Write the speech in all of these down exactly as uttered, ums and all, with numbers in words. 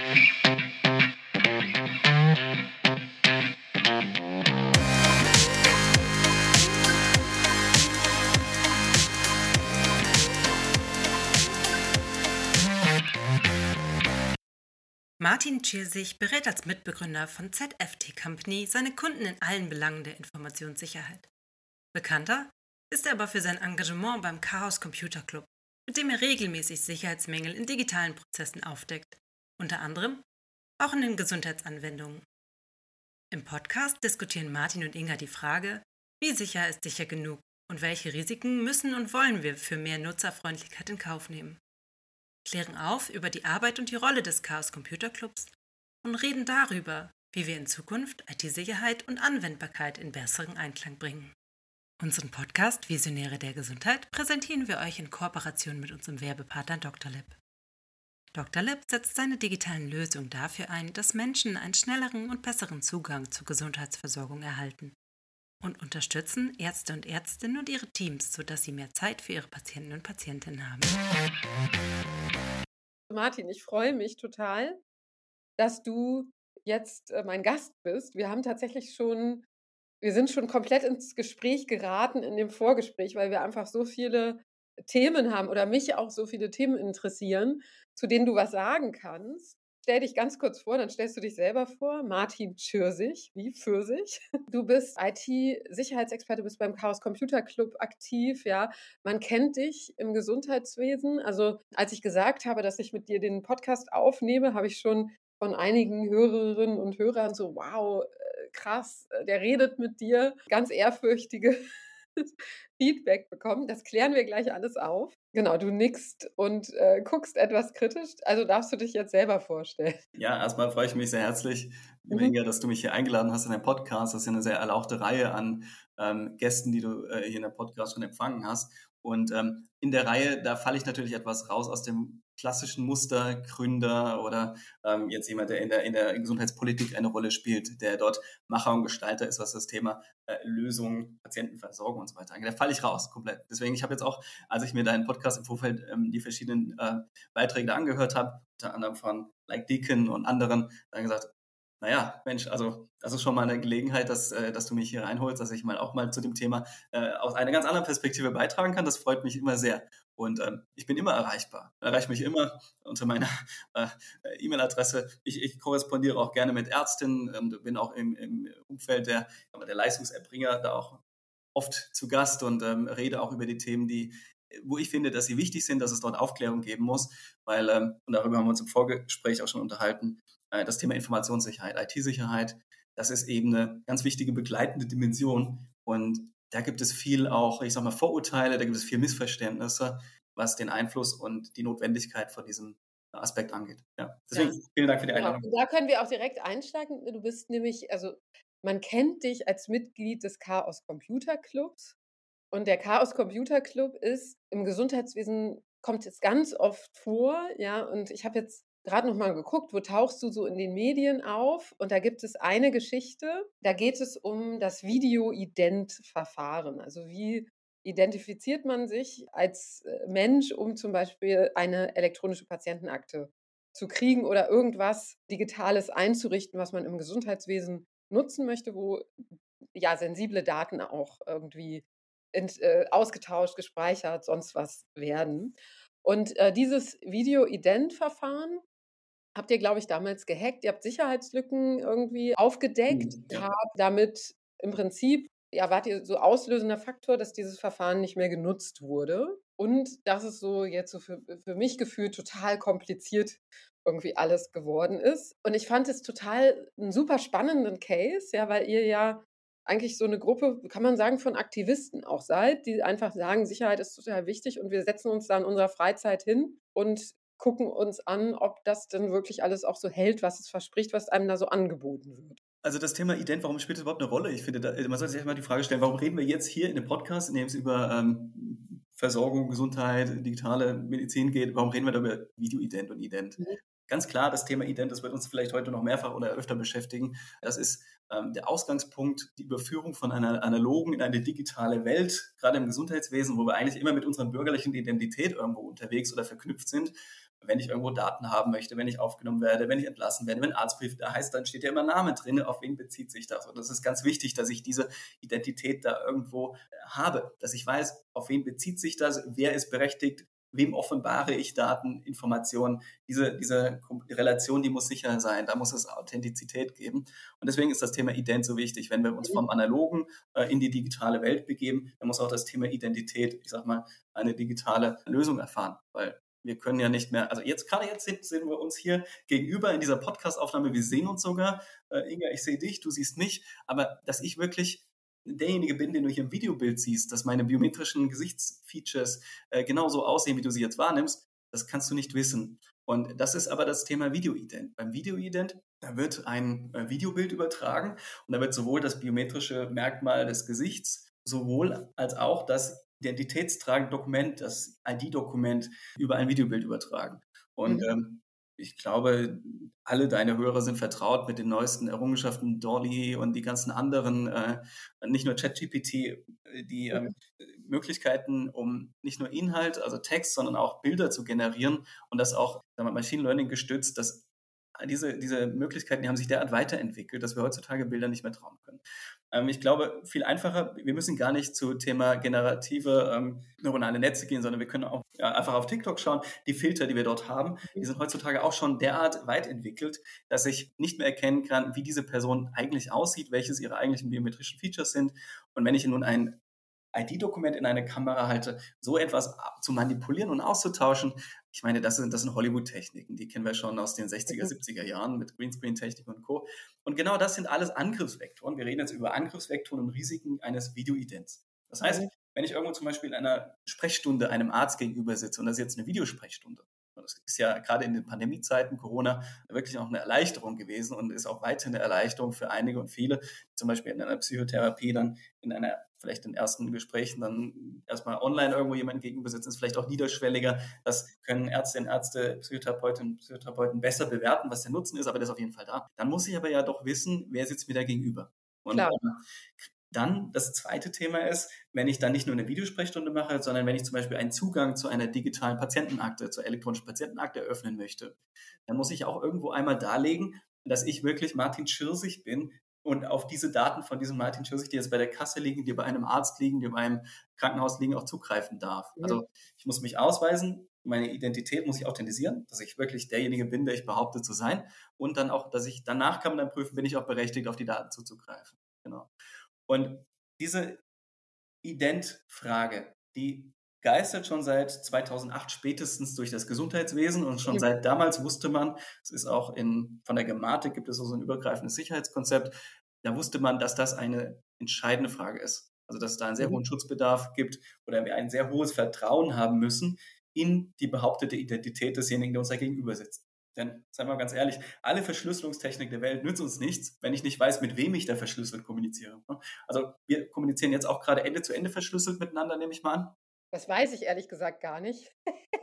Martin Tschirsich berät als Mitbegründer von Z F T Company seine Kunden in allen Belangen der Informationssicherheit. Bekannter ist er aber für sein Engagement beim Chaos Computer Club, mit dem er regelmäßig Sicherheitsmängel in digitalen Prozessen aufdeckt, unter anderem auch in den Gesundheitsanwendungen. Im Podcast diskutieren Martin und Inga die Frage, wie sicher ist sicher genug und welche Risiken müssen und wollen wir für mehr Nutzerfreundlichkeit in Kauf nehmen. Klären auf über die Arbeit und die Rolle des Chaos Computer Clubs und reden darüber, wie wir in Zukunft I T-Sicherheit und Anwendbarkeit in besseren Einklang bringen. Unseren Podcast Visionäre der Gesundheit präsentieren wir euch in Kooperation mit unserem Werbepartner Doctolib. Doctolib setzt seine digitalen Lösungen dafür ein, dass Menschen einen schnelleren und besseren Zugang zur Gesundheitsversorgung erhalten und unterstützen Ärzte und Ärztinnen und ihre Teams, sodass sie mehr Zeit für ihre Patienten und Patientinnen haben. Martin, ich freue mich total, dass du jetzt äh, mein Gast bist. Wir haben tatsächlich schon, wir sind schon komplett ins Gespräch geraten in dem Vorgespräch, weil wir einfach so viele Themen haben oder mich auch so viele Themen interessieren, zu denen du was sagen kannst. Stell dich ganz kurz vor, dann stellst du dich selber vor. Martin Tschirsich, wie Pfirsich. Du bist I T-Sicherheitsexperte, bist beim Chaos Computer Club aktiv, ja. Man kennt dich im Gesundheitswesen. Also, als ich gesagt habe, dass ich mit dir den Podcast aufnehme, habe ich schon von einigen Hörerinnen und Hörern so, wow, äh, krass, äh, der redet mit dir. Ganz ehrfürchtige Feedback bekommen. Das klären wir gleich alles auf. Genau, du nickst und äh, guckst etwas kritisch. Also darfst du dich jetzt selber vorstellen. Ja, erstmal freue ich mich sehr herzlich, liebe Mhm. Inga, dass du mich hier eingeladen hast in deinem Podcast. Das ist ja eine sehr erlauchte Reihe an ähm, Gästen, die du äh, hier in der Podcast schon empfangen hast. Und ähm, in der Reihe, da falle ich natürlich etwas raus aus dem klassischen Muster Gründer oder ähm, jetzt jemand, der in der, in der Gesundheitspolitik eine Rolle spielt, der dort Macher und Gestalter ist, was das Thema äh, Lösung, Patientenversorgung und so weiter angeht. Da falle ich raus komplett. Deswegen, ich habe jetzt auch, als ich mir deinen Podcast im Vorfeld ähm, die verschiedenen äh, Beiträge da angehört habe, unter anderem von Like Deacon und anderen, dann gesagt, naja, Mensch, also das ist schon mal eine Gelegenheit, dass, äh, dass du mich hier reinholst, dass ich mal auch mal zu dem Thema äh, aus einer ganz anderen Perspektive beitragen kann. Das freut mich immer sehr. Und ähm, ich bin immer erreichbar. Erreicht mich immer unter meiner äh, E-Mail-Adresse. Ich, ich korrespondiere auch gerne mit Ärztinnen und bin auch im, im Umfeld der, der Leistungserbringer da auch oft zu Gast und ähm, rede auch über die Themen, die wo ich finde, dass sie wichtig sind, dass es dort Aufklärung geben muss, weil, ähm, und darüber haben wir uns im Vorgespräch auch schon unterhalten, äh, das Thema Informationssicherheit, I T-Sicherheit, das ist eben eine ganz wichtige begleitende Dimension und da gibt es viel auch, ich sag mal, Vorurteile, da gibt es viel Missverständnisse, was den Einfluss und die Notwendigkeit von diesem Aspekt angeht. Ja. Deswegen Ja. vielen Dank für die Genau. Einladung. Und da können wir auch direkt einsteigen. Du bist nämlich, also man kennt dich als Mitglied des Chaos Computer Clubs. Und der Chaos Computer Club ist im Gesundheitswesen, kommt jetzt ganz oft vor, ja, und ich habe jetzt gerade noch mal geguckt, wo tauchst du so in den Medien auf? Und da gibt es eine Geschichte, da geht es um das Video-Ident-Verfahren. Also wie identifiziert man sich als äh, Mensch, um zum Beispiel eine elektronische Patientenakte zu kriegen oder irgendwas Digitales einzurichten, was man im Gesundheitswesen nutzen möchte, wo ja sensible Daten auch irgendwie ent, äh, ausgetauscht, gespeichert, sonst was werden. Und äh, dieses Video-Ident-Verfahren habt ihr, glaube ich, damals gehackt. Ihr habt Sicherheitslücken irgendwie aufgedeckt. Mhm, Ihr ja. habt damit im Prinzip, ja, wart ihr so auslösender Faktor, dass dieses Verfahren nicht mehr genutzt wurde. Und das ist so jetzt so für, für mich gefühlt total kompliziert irgendwie alles geworden ist. Und ich fand es total einen super spannenden Case, ja, weil ihr ja eigentlich so eine Gruppe, kann man sagen, von Aktivisten auch seid, die einfach sagen, Sicherheit ist total wichtig und wir setzen uns da in unserer Freizeit hin und gucken uns an, ob das denn wirklich alles auch so hält, was es verspricht, was einem da so angeboten wird. Also das Thema Ident, warum spielt das überhaupt eine Rolle? Ich finde, da, man sollte sich erstmal die Frage stellen, warum reden wir jetzt hier in dem Podcast, in dem es über ähm, Versorgung, Gesundheit, digitale Medizin geht, warum reden wir da über Video-Ident und Ident? Mhm. Ganz klar, das Thema Ident, das wird uns vielleicht heute noch mehrfach oder öfter beschäftigen. Das ist ähm, der Ausgangspunkt, die Überführung von einer analogen in eine digitale Welt, gerade im Gesundheitswesen, wo wir eigentlich immer mit unserer bürgerlichen Identität irgendwo unterwegs oder verknüpft sind. wenn ich irgendwo Daten haben möchte, wenn ich aufgenommen werde, wenn ich entlassen werde, wenn Arztbrief da heißt, dann steht ja immer Name drin, auf wen bezieht sich das. Und das ist ganz wichtig, dass ich diese Identität da irgendwo habe, dass ich weiß, auf wen bezieht sich das, wer ist berechtigt, wem offenbare ich Daten, Informationen. Diese, diese Relation, die muss sicher sein, da muss es Authentizität geben. Und deswegen ist das Thema Ident so wichtig. Wenn wir uns vom Analogen äh, in die digitale Welt begeben, dann muss auch das Thema Identität, ich sag mal, eine digitale Lösung erfahren, weil wir können ja nicht mehr, also jetzt, gerade jetzt sehen, sehen wir uns hier gegenüber in dieser Podcast-Aufnahme, wir sehen uns sogar. Äh, Inga, ich sehe dich, du siehst mich, aber dass ich wirklich derjenige bin, den du hier im Videobild siehst, dass meine biometrischen Gesichtsfeatures äh, genauso aussehen, wie du sie jetzt wahrnimmst, das kannst du nicht wissen. Und das ist aber das Thema Videoident. Beim Videoident, da wird ein äh, Videobild übertragen und da wird sowohl das biometrische Merkmal des Gesichts, sowohl als auch das identitätstragende Dokument, das I D-Dokument über ein Videobild übertragen. Und mhm. ähm, ich glaube, alle deine Hörer sind vertraut mit den neuesten Errungenschaften, Dolly und die ganzen anderen, äh, nicht nur ChatGPT, die ähm, Möglichkeiten, um nicht nur Inhalt, also Text, sondern auch Bilder zu generieren und das auch, sagen wir, Machine Learning gestützt, dass diese, diese Möglichkeiten, die haben sich derart weiterentwickelt, dass wir heutzutage Bilder nicht mehr trauen können. Ähm, ich glaube, viel einfacher, wir müssen gar nicht zu Thema generative ähm, neuronale Netze gehen, sondern wir können auch ja, einfach auf TikTok schauen. Die Filter, die wir dort haben, die sind heutzutage auch schon derart weit entwickelt, dass ich nicht mehr erkennen kann, wie diese Person eigentlich aussieht, welches ihre eigentlichen biometrischen Features sind. Und wenn ich nun ein I D-Dokument in eine Kamera halte, so etwas zu manipulieren und auszutauschen, ich meine, das sind, das sind Hollywood-Techniken, die kennen wir schon aus den sechziger, siebziger Jahren mit Greenscreen-Technik und Co. Und genau das sind alles Angriffsvektoren. Wir reden jetzt über Angriffsvektoren und Risiken eines Videoidents. Das heißt, wenn ich irgendwo zum Beispiel in einer Sprechstunde einem Arzt gegenüber sitze und das ist jetzt eine Videosprechstunde, das ist ja gerade in den Pandemiezeiten, Corona, wirklich auch eine Erleichterung gewesen und ist auch weiterhin eine Erleichterung für einige und viele, zum Beispiel in einer Psychotherapie dann in einer, vielleicht in ersten Gesprächen dann erstmal online irgendwo jemanden gegenüber sitzen, ist vielleicht auch niederschwelliger. Das können Ärztinnen, Ärzte, Psychotherapeutinnen, Psychotherapeuten besser bewerten, was der Nutzen ist, aber der ist auf jeden Fall da. Dann muss ich aber ja doch wissen, wer sitzt mir da gegenüber. Und Klar. Dann das zweite Thema ist, wenn ich dann nicht nur eine Videosprechstunde mache, sondern wenn ich zum Beispiel einen Zugang zu einer digitalen Patientenakte, zur elektronischen Patientenakte eröffnen möchte, dann muss ich auch irgendwo einmal darlegen, dass ich wirklich Martin Schirsich bin und auf diese Daten von diesem Martin Schirsich, die jetzt bei der Kasse liegen, die bei einem Arzt liegen, die bei einem Krankenhaus liegen, auch zugreifen darf. Mhm. Also ich muss mich ausweisen, meine Identität muss ich authentisieren, dass ich wirklich derjenige bin, der ich behaupte zu sein und dann auch, dass ich danach kann man dann prüfen, bin ich auch berechtigt, auf die Daten zuzugreifen. Genau. Und diese Ident-Frage, die geistert schon seit zweitausendacht spätestens durch das Gesundheitswesen und schon seit damals wusste man, es ist auch in, von der Gematik gibt es so ein übergreifendes Sicherheitskonzept, da wusste man, dass das eine entscheidende Frage ist. Also dass es da einen sehr hohen Schutzbedarf gibt oder wir ein sehr hohes Vertrauen haben müssen in die behauptete Identität desjenigen, der uns da gegenüber sitzt. Denn, seien wir mal ganz ehrlich, alle Verschlüsselungstechnik der Welt nützt uns nichts, wenn ich nicht weiß, mit wem ich da verschlüsselt kommuniziere. Also wir kommunizieren jetzt auch gerade Ende zu Ende verschlüsselt miteinander, nehme ich mal an. Das weiß ich ehrlich gesagt gar nicht.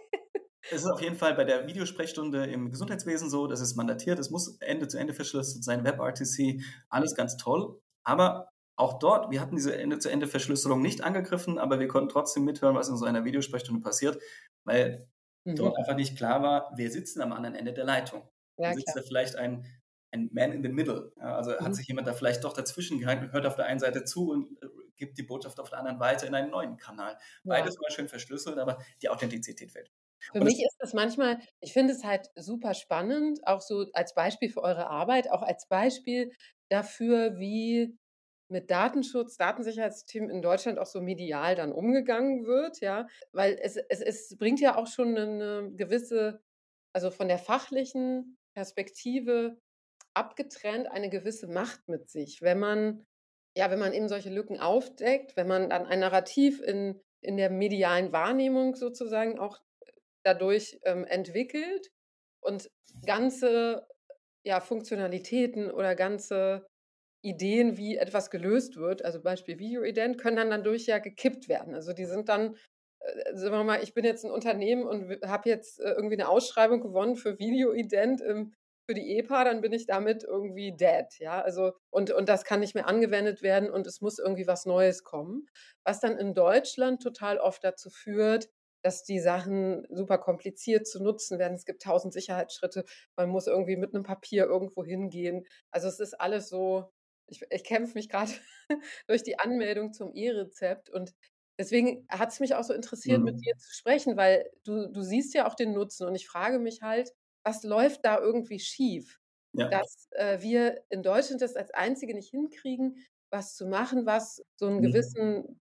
Es ist auf jeden Fall bei der Videosprechstunde im Gesundheitswesen so, das ist mandatiert, es muss Ende zu Ende verschlüsselt sein, WebRTC, alles ganz toll. Aber auch dort, wir hatten diese Ende zu Ende Verschlüsselung nicht angegriffen, aber wir konnten trotzdem mithören, was in so einer Videosprechstunde passiert, weil dort einfach nicht klar war, wer sitzt denn am anderen Ende der Leitung. Ja, da sitzt klar. da vielleicht ein, ein Man in the Middle. Ja, also mhm. hat sich jemand da vielleicht doch dazwischen gehalten und hört auf der einen Seite zu und äh, gibt die Botschaft auf der anderen weiter in einen neuen Kanal. Ja. Beides war schön verschlüsselt, aber die Authentizität fehlt. Für und mich ist das manchmal, ich finde es halt super spannend, auch so als Beispiel für eure Arbeit, auch als Beispiel dafür, wie mit Datenschutz, Datensicherheitsthemen in Deutschland auch so medial dann umgegangen wird, ja, weil es, es, es bringt ja auch schon eine gewisse, also von der fachlichen Perspektive abgetrennt, eine gewisse Macht mit sich, wenn man, ja, wenn man eben solche Lücken aufdeckt, wenn man dann ein Narrativ in, in der medialen Wahrnehmung sozusagen auch dadurch ähm, entwickelt und ganze, ja, Funktionalitäten oder ganze Ideen, wie etwas gelöst wird, also Beispiel Videoident, können dann dadurch ja gekippt werden. Also die sind dann, äh, sagen wir mal, ich bin jetzt ein Unternehmen und habe jetzt äh, irgendwie eine Ausschreibung gewonnen für Videoident im, für die E P A, dann bin ich damit irgendwie dead, ja, also und, und das kann nicht mehr angewendet werden und es muss irgendwie was Neues kommen, was dann in Deutschland total oft dazu führt, dass die Sachen super kompliziert zu nutzen werden. Es gibt tausend Sicherheitsschritte. Man muss irgendwie mit einem Papier irgendwo hingehen. Also, es ist alles so ich ich kämpfe mich gerade durch die Anmeldung zum E-Rezept und deswegen hat es mich auch so interessiert, mit dir Mhm. zu sprechen, weil du du siehst ja auch den Nutzen und ich frage mich halt, was läuft da irgendwie schief, Ja. dass, äh, wir in Deutschland das als Einzige nicht hinkriegen, was zu machen, was so 'n Mhm. gewissen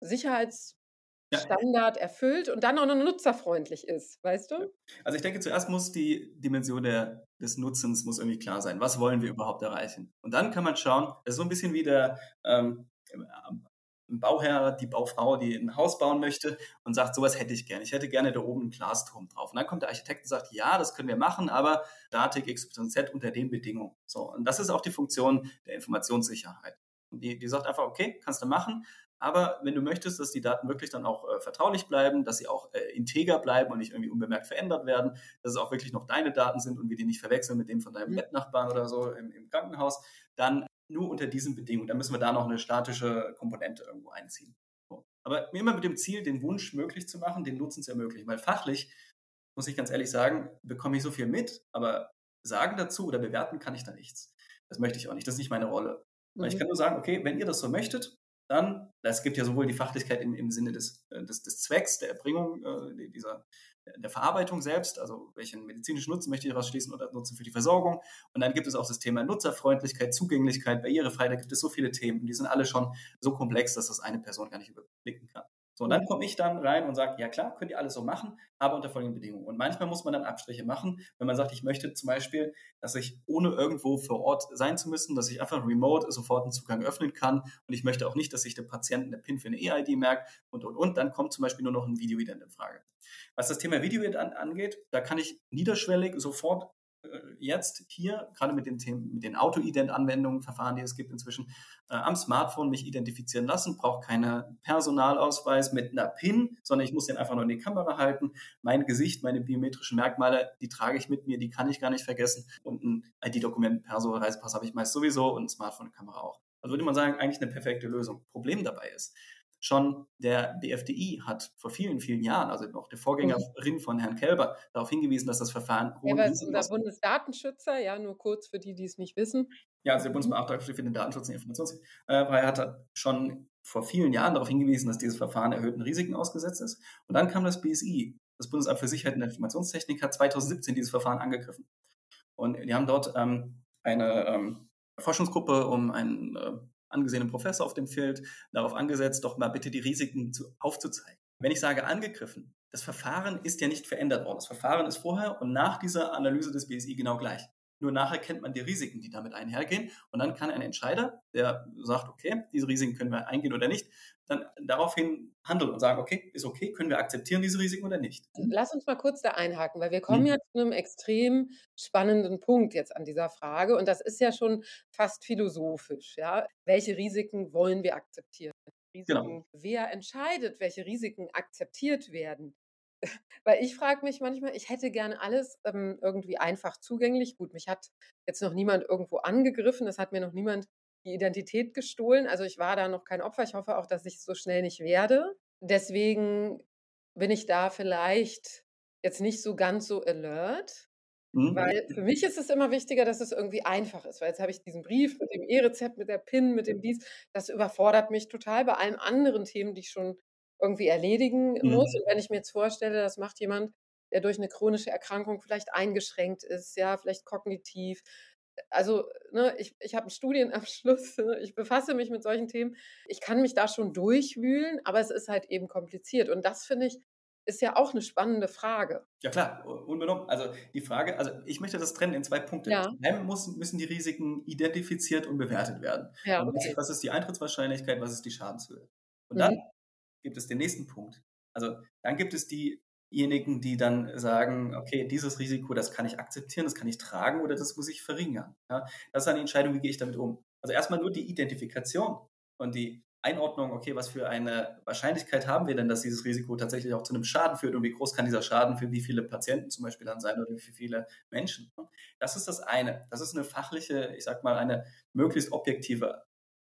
Ja. Sicherheitsstandard erfüllt und dann auch noch nutzerfreundlich ist, weißt Ja. du? Also, ich denke, zuerst muss die Dimension der des Nutzens muss irgendwie klar sein. Was wollen wir überhaupt erreichen? Und dann kann man schauen, das ist so 'n bisschen wie der, ähm, ähm, Bauherr, die Baufrau, die 'n Haus bauen möchte und sagt: „So was hätte ich gerne. Ich hätte gerne da oben 'n Glasturm drauf.“ Und dann kommt der Architekt und sagt: „Ja, das können wir machen, aber Datik X Y Z unter den Bedingungen.“ So, und das ist auch die Funktion der Informationssicherheit. Und die die sagt einfach: „Okay, kannst du machen, aber wenn du möchtest, dass die Daten wirklich dann auch, äh, vertraulich bleiben, dass sie auch, äh, integer bleiben und nicht irgendwie unbemerkt verändert werden, dass es auch wirklich noch deine Daten sind und wir die nicht verwechseln mit dem von deinem Mhm. Bettnachbarn oder so im im Krankenhaus, dann nur unter diesen Bedingungen. Dann müssen wir da noch eine statische Komponente irgendwo einziehen.“ So. Aber immer mit dem Ziel, den Wunsch möglich zu machen, den Nutzen zu ermöglichen. Weil fachlich, muss ich ganz ehrlich sagen, bekomme ich so viel mit, aber sagen dazu oder bewerten kann ich da nichts. Das möchte ich auch nicht. Das ist nicht meine Rolle. Weil ich Mhm. kann nur sagen: „Okay, wenn ihr das so möchtet, dann“ es gibt ja sowohl die Fachlichkeit im im Sinne des äh, des des Zwecks, der Erbringung, äh, dieser der Verarbeitung selbst, also welchen medizinischen Nutzen möchte ich daraus schließen oder Nutzen für die Versorgung. Und dann gibt es auch das Thema Nutzerfreundlichkeit, Zugänglichkeit, Barrierefreiheit. Da gibt es so viele Themen. Und die sind alle schon so komplex, dass das eine Person gar nicht überblicken kann. So, und dann Mhm. komme ich dann rein und sage: „Ja klar, könnt ihr alles so machen, aber unter folgenden Bedingungen.“ Und manchmal muss man dann Abstriche machen, wenn man sagt: „Ich möchte zum Beispiel, dass ich ohne irgendwo vor Ort sein zu müssen, dass ich einfach remote sofort einen Zugang öffnen kann und ich möchte auch nicht, dass sich der Patient eine PIN für eine E-I D merkt und, und, und.“ Dann kommt zum Beispiel nur noch ein Videoident in Frage. Was das Thema Videoident angeht, da kann ich niederschwellig sofort äh, jetzt hier, gerade mit den Themen, mit den Auto-Ident-Anwendungen, Verfahren, die es gibt inzwischen, äh, am Smartphone mich identifizieren lassen, brauche keinen Personalausweis mit einer PIN, sondern ich muss den einfach nur in die Kamera halten. Mein Gesicht, meine biometrischen Merkmale, die trage ich mit mir, die kann ich gar nicht vergessen. Und ein I D-Dokument, Perso, Reisepass habe ich meist sowieso und ein Smartphone-Kamera auch. Also würde man sagen, eigentlich eine perfekte Lösung. Problem dabei ist, schon der B F D I hat vor vielen, vielen Jahren, also noch der Mhm. Vorgängerin von Herrn Kelber, darauf hingewiesen, dass das Verfahren hohen Er ist Risiken unser ausgesetzt ist. Bundesdatenschützer, ja, nur kurz für die, die es nicht wissen. Ja, also der Mhm. Bundesbeauftragte für den Datenschutz und Informationsfreiheit hat schon vor vielen Jahren darauf hingewiesen, dass dieses Verfahren erhöhten Risiken ausgesetzt ist. Und dann kam das B S I, das Bundesamt für Sicherheit in der Informationstechnik, hat zwanzig siebzehn dieses Verfahren angegriffen. Und die haben dort ähm, eine ähm, Forschungsgruppe um einen äh, angesehenen Professor auf dem Feld darauf angesetzt, doch mal bitte die Risiken zu, aufzuzeigen. Wenn ich sage angegriffen, das Verfahren ist ja nicht verändert worden. Das Verfahren ist vorher und nach dieser Analyse des B S I genau gleich. Nur nachher kennt man die Risiken, die damit einhergehen. Und dann kann ein Entscheider, der sagt, okay, diese Risiken können wir eingehen oder nicht, dann daraufhin handeln und sagen, okay, ist okay, können wir akzeptieren diese Risiken oder nicht. Lass uns mal kurz da einhaken, weil wir kommen Mhm. ja zu 'nem extrem spannenden Punkt jetzt an dieser Frage und das ist ja schon fast philosophisch, ja? Welche Risiken wollen wir akzeptieren? Genau. Risiken wer entscheidet, welche Risiken akzeptiert werden? Weil ich frage mich manchmal, ich hätte gerne alles, ähm, irgendwie einfach zugänglich. Gut, mich hat jetzt noch niemand irgendwo angegriffen, es hat mir noch niemand die Identität gestohlen. Also, ich war da noch kein Opfer. Ich hoffe auch, dass ich's so schnell nicht werde. Deswegen bin ich da vielleicht jetzt nicht so ganz so alert, Mhm. weil für mich ist es immer wichtiger, dass es irgendwie einfach ist, weil jetzt habe ich diesen Brief mit dem E-Rezept, mit der PIN, mit dem dies. Das überfordert mich total bei allen anderen Themen, die ich schon irgendwie erledigen muss. Mhm. Und wenn ich mir jetzt vorstelle, das macht jemand, der durch 'ne chronische Erkrankung vielleicht eingeschränkt ist, ja, vielleicht kognitiv. Also, ne, ich ich habe 'n Studienabschluss, ne? Ich befasse mich mit solchen Themen. Ich kann mich da schon durchwühlen, aber es ist halt eben kompliziert. Und das, finde ich, ist ja auch 'ne spannende Frage. Ja klar, u unbenommen. Also die Frage, also ich möchte das trennen in zwei Punkte. Ja, Zum einen muss, müssen die Risiken identifiziert und bewertet werden. ja, Man weiß okay. nicht, was ist die Eintrittswahrscheinlichkeit, was ist die Schadenshöhe. Und dann Mhm. gibt es den nächsten Punkt. Also dann gibt es diejenigen, die dann sagen, okay, dieses Risiko, das kann ich akzeptieren, das kann ich tragen oder das muss ich verringern. Ja, das ist eine Entscheidung, wie gehe ich damit um. Also erstmal nur die Identifikation und die Einordnung, okay, was für eine Wahrscheinlichkeit haben wir denn, dass dieses Risiko tatsächlich auch zu einem Schaden führt und wie groß kann dieser Schaden für wie viele Patienten zum Beispiel dann sein oder für viele Menschen. Das ist das eine. Das ist eine fachliche, ich sag mal, eine möglichst objektive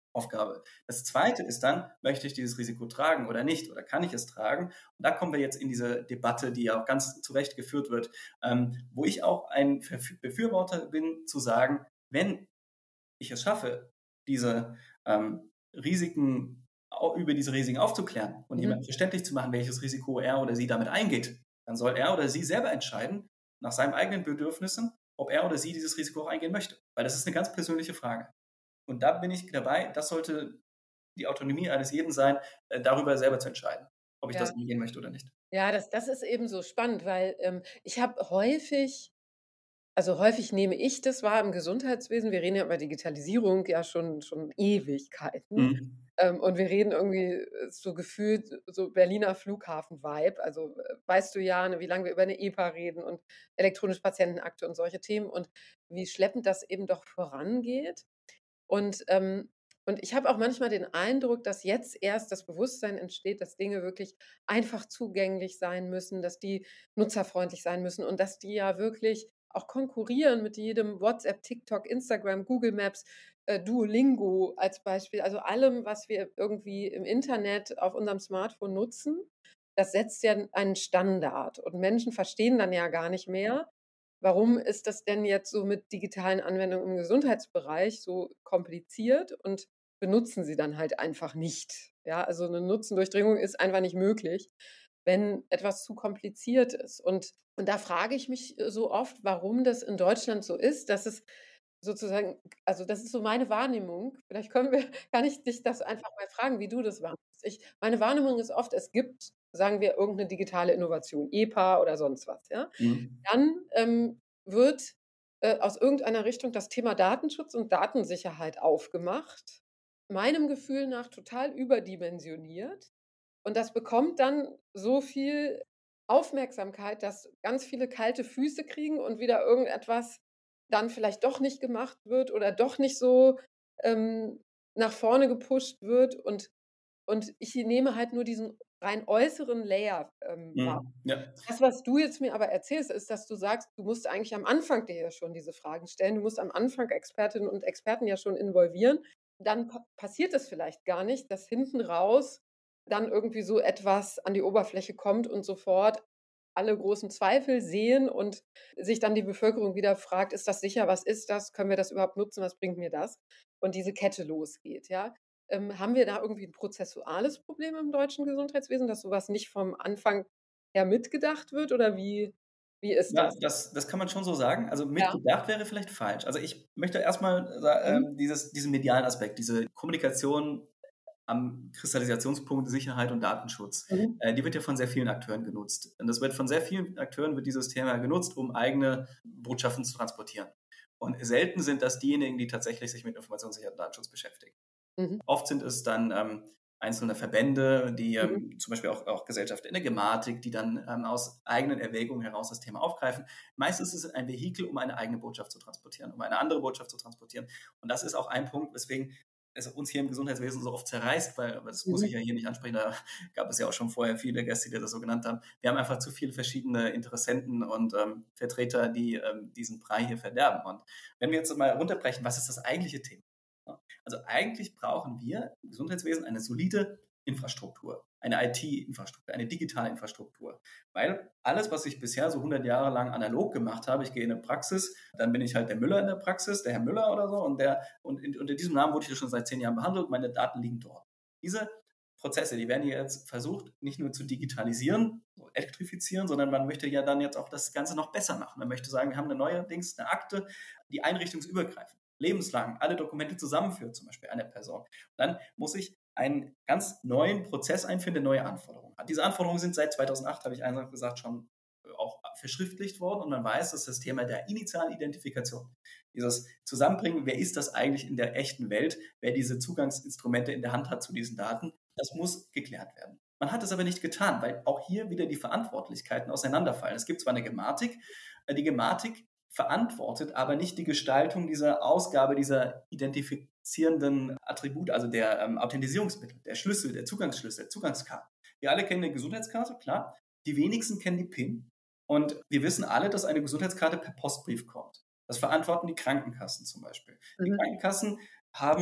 Aufgabe. Das Zweite ist dann, möchte ich dieses Risiko tragen oder nicht? Oder kann ich es tragen? Und da kommen wir jetzt in diese Debatte, die ja auch ganz zu Recht geführt wird, ähm, wo ich auch ein Befürworter bin, zu sagen, wenn ich es schaffe, diese ähm, Risiken, über diese Risiken aufzuklären und mhm. jemandem verständlich zu machen, welches Risiko er oder sie damit eingeht, dann soll er oder sie selber entscheiden, nach seinen eigenen Bedürfnissen, ob er oder sie dieses Risiko auch eingehen möchte. Weil das ist eine ganz persönliche Frage. Und da bin ich dabei, das sollte die Autonomie eines jeden sein, darüber selber zu entscheiden, ob ich ja. das eingehen möchte oder nicht. Ja, das, das ist eben so spannend, weil ähm, ich habe häufig, also häufig nehme ich das wahr im Gesundheitswesen, wir reden ja über Digitalisierung ja schon, schon Ewigkeiten. Mhm. Ähm, und wir reden irgendwie so gefühlt so Berliner Flughafen-Vibe. Also weißt du ja, ne, wie lange wir über eine E P A reden und elektronische Patientenakte und solche Themen und wie schleppend das eben doch vorangeht. Und, ähm, und ich habe auch manchmal den Eindruck, dass jetzt erst das Bewusstsein entsteht, dass Dinge wirklich einfach zugänglich sein müssen, dass die nutzerfreundlich sein müssen und dass die ja wirklich auch konkurrieren mit jedem WhatsApp, TikTok, Instagram, Google Maps, äh, Duolingo als Beispiel. Also allem, was wir irgendwie im Internet auf unserem Smartphone nutzen, das setzt ja einen Standard. Und Menschen verstehen dann ja gar nicht mehr, warum ist das denn jetzt so mit digitalen Anwendungen im Gesundheitsbereich so kompliziert und benutzen sie dann halt einfach nicht. Ja, also eine Nutzendurchdringung ist einfach nicht möglich, wenn etwas zu kompliziert ist. Und, und da frage ich mich so oft, warum das in Deutschland so ist, dass es sozusagen, also das ist so meine Wahrnehmung. Vielleicht können wir, kann ich dich das einfach mal fragen, wie du das wahrnimmst. Ich, meine Wahrnehmung ist oft, es gibt, sagen wir, irgendeine digitale Innovation, E P A oder sonst was. Ja? Mhm. Dann ähm, wird äh, aus irgendeiner Richtung das Thema Datenschutz und Datensicherheit aufgemacht. Meinem Gefühl nach total überdimensioniert. Und das bekommt dann so viel Aufmerksamkeit, dass ganz viele kalte Füße kriegen und wieder irgendetwas dann vielleicht doch nicht gemacht wird oder doch nicht so ähm, nach vorne gepusht wird. Und, und ich nehme halt nur diesen rein äußeren Layer ähm, Mhm. wahr. Ja. Das, was du jetzt mir aber erzählst, ist, dass du sagst, du musst eigentlich am Anfang dir ja schon diese Fragen stellen. Du musst am Anfang Expertinnen und Experten ja schon involvieren. Dann pa- passiert es vielleicht gar nicht, dass hinten raus dann irgendwie so etwas an die Oberfläche kommt und sofort alle großen Zweifel sehen und sich dann die Bevölkerung wieder fragt, ist das sicher, was ist das, können wir das überhaupt nutzen, was bringt mir das? Und diese Kette losgeht, ja. Ähm, haben wir da irgendwie ein prozessuales Problem im deutschen Gesundheitswesen, dass sowas nicht vom Anfang her mitgedacht wird oder wie, wie ist Ja, das? das, das kann man schon so sagen. Also Ja. mitgedacht wäre vielleicht falsch. Also ich möchte erstmal äh, Mhm. dieses, diesen medialen Aspekt, diese Kommunikation am Kristallisationspunkt Sicherheit und Datenschutz. Mhm. Äh, die wird ja von sehr vielen Akteuren genutzt. Und das wird von sehr vielen Akteuren wird dieses Thema genutzt, um eigene Botschaften zu transportieren. Und selten sind das diejenigen, die tatsächlich sich mit Informationssicherheit und Datenschutz beschäftigen. Mhm. Oft sind es dann ähm, einzelne Verbände, die ähm, mhm. zum Beispiel auch, auch Gesellschaft in der Gematik, die dann ähm, aus eigenen Erwägungen heraus das Thema aufgreifen. Meistens ist es ein Vehikel, um eine eigene Botschaft zu transportieren, um eine andere Botschaft zu transportieren. Und das ist auch ein Punkt, weswegen es uns hier im Gesundheitswesen so oft zerreißt, weil, das muss ich ja hier nicht ansprechen, da gab es ja auch schon vorher viele Gäste, die das so genannt haben. Wir haben einfach zu viele verschiedene Interessenten und ähm, Vertreter, die ähm, diesen Brei hier verderben. Und wenn wir jetzt mal runterbrechen, was ist das eigentliche Thema? Also eigentlich brauchen wir im Gesundheitswesen eine solide Infrastruktur, eine I T-Infrastruktur, eine digitale Infrastruktur. Weil alles, was ich bisher so hundert Jahre lang analog gemacht habe, ich gehe in eine Praxis, dann bin ich halt der Müller in der Praxis, der Herr Müller oder so, und, der, und in, unter diesem Namen wurde ich schon seit zehn Jahren behandelt, meine Daten liegen dort. Diese Prozesse, die werden hier jetzt versucht, nicht nur zu digitalisieren, so elektrifizieren, sondern man möchte ja dann jetzt auch das Ganze noch besser machen. Man möchte sagen, wir haben eine neue Dings, eine Akte, die einrichtungsübergreifend, lebenslang alle Dokumente zusammenführt, zum Beispiel einer Person. Und dann muss ich einen ganz neuen Prozess einführen, der neue Anforderungen hat. Diese Anforderungen sind seit zweitausendacht, habe ich einfach gesagt, schon auch verschriftlicht worden und man weiß, dass das Thema der initialen Identifikation, dieses Zusammenbringen, wer ist das eigentlich in der echten Welt, wer diese Zugangsinstrumente in der Hand hat zu diesen Daten, das muss geklärt werden. Man hat es aber nicht getan, weil auch hier wieder die Verantwortlichkeiten auseinanderfallen. Es gibt zwar eine Gematik, die Gematik verantwortet aber nicht die Gestaltung dieser Ausgabe, dieser identifizierenden Attribute, also der ähm, Authentisierungsmittel, der Schlüssel, der Zugangsschlüssel, Zugangskarte. Wir alle kennen eine Gesundheitskarte, klar. Die wenigsten kennen die PIN. Und wir wissen alle, dass eine Gesundheitskarte per Postbrief kommt. Das verantworten die Krankenkassen zum Beispiel. Mhm. Die Krankenkassen haben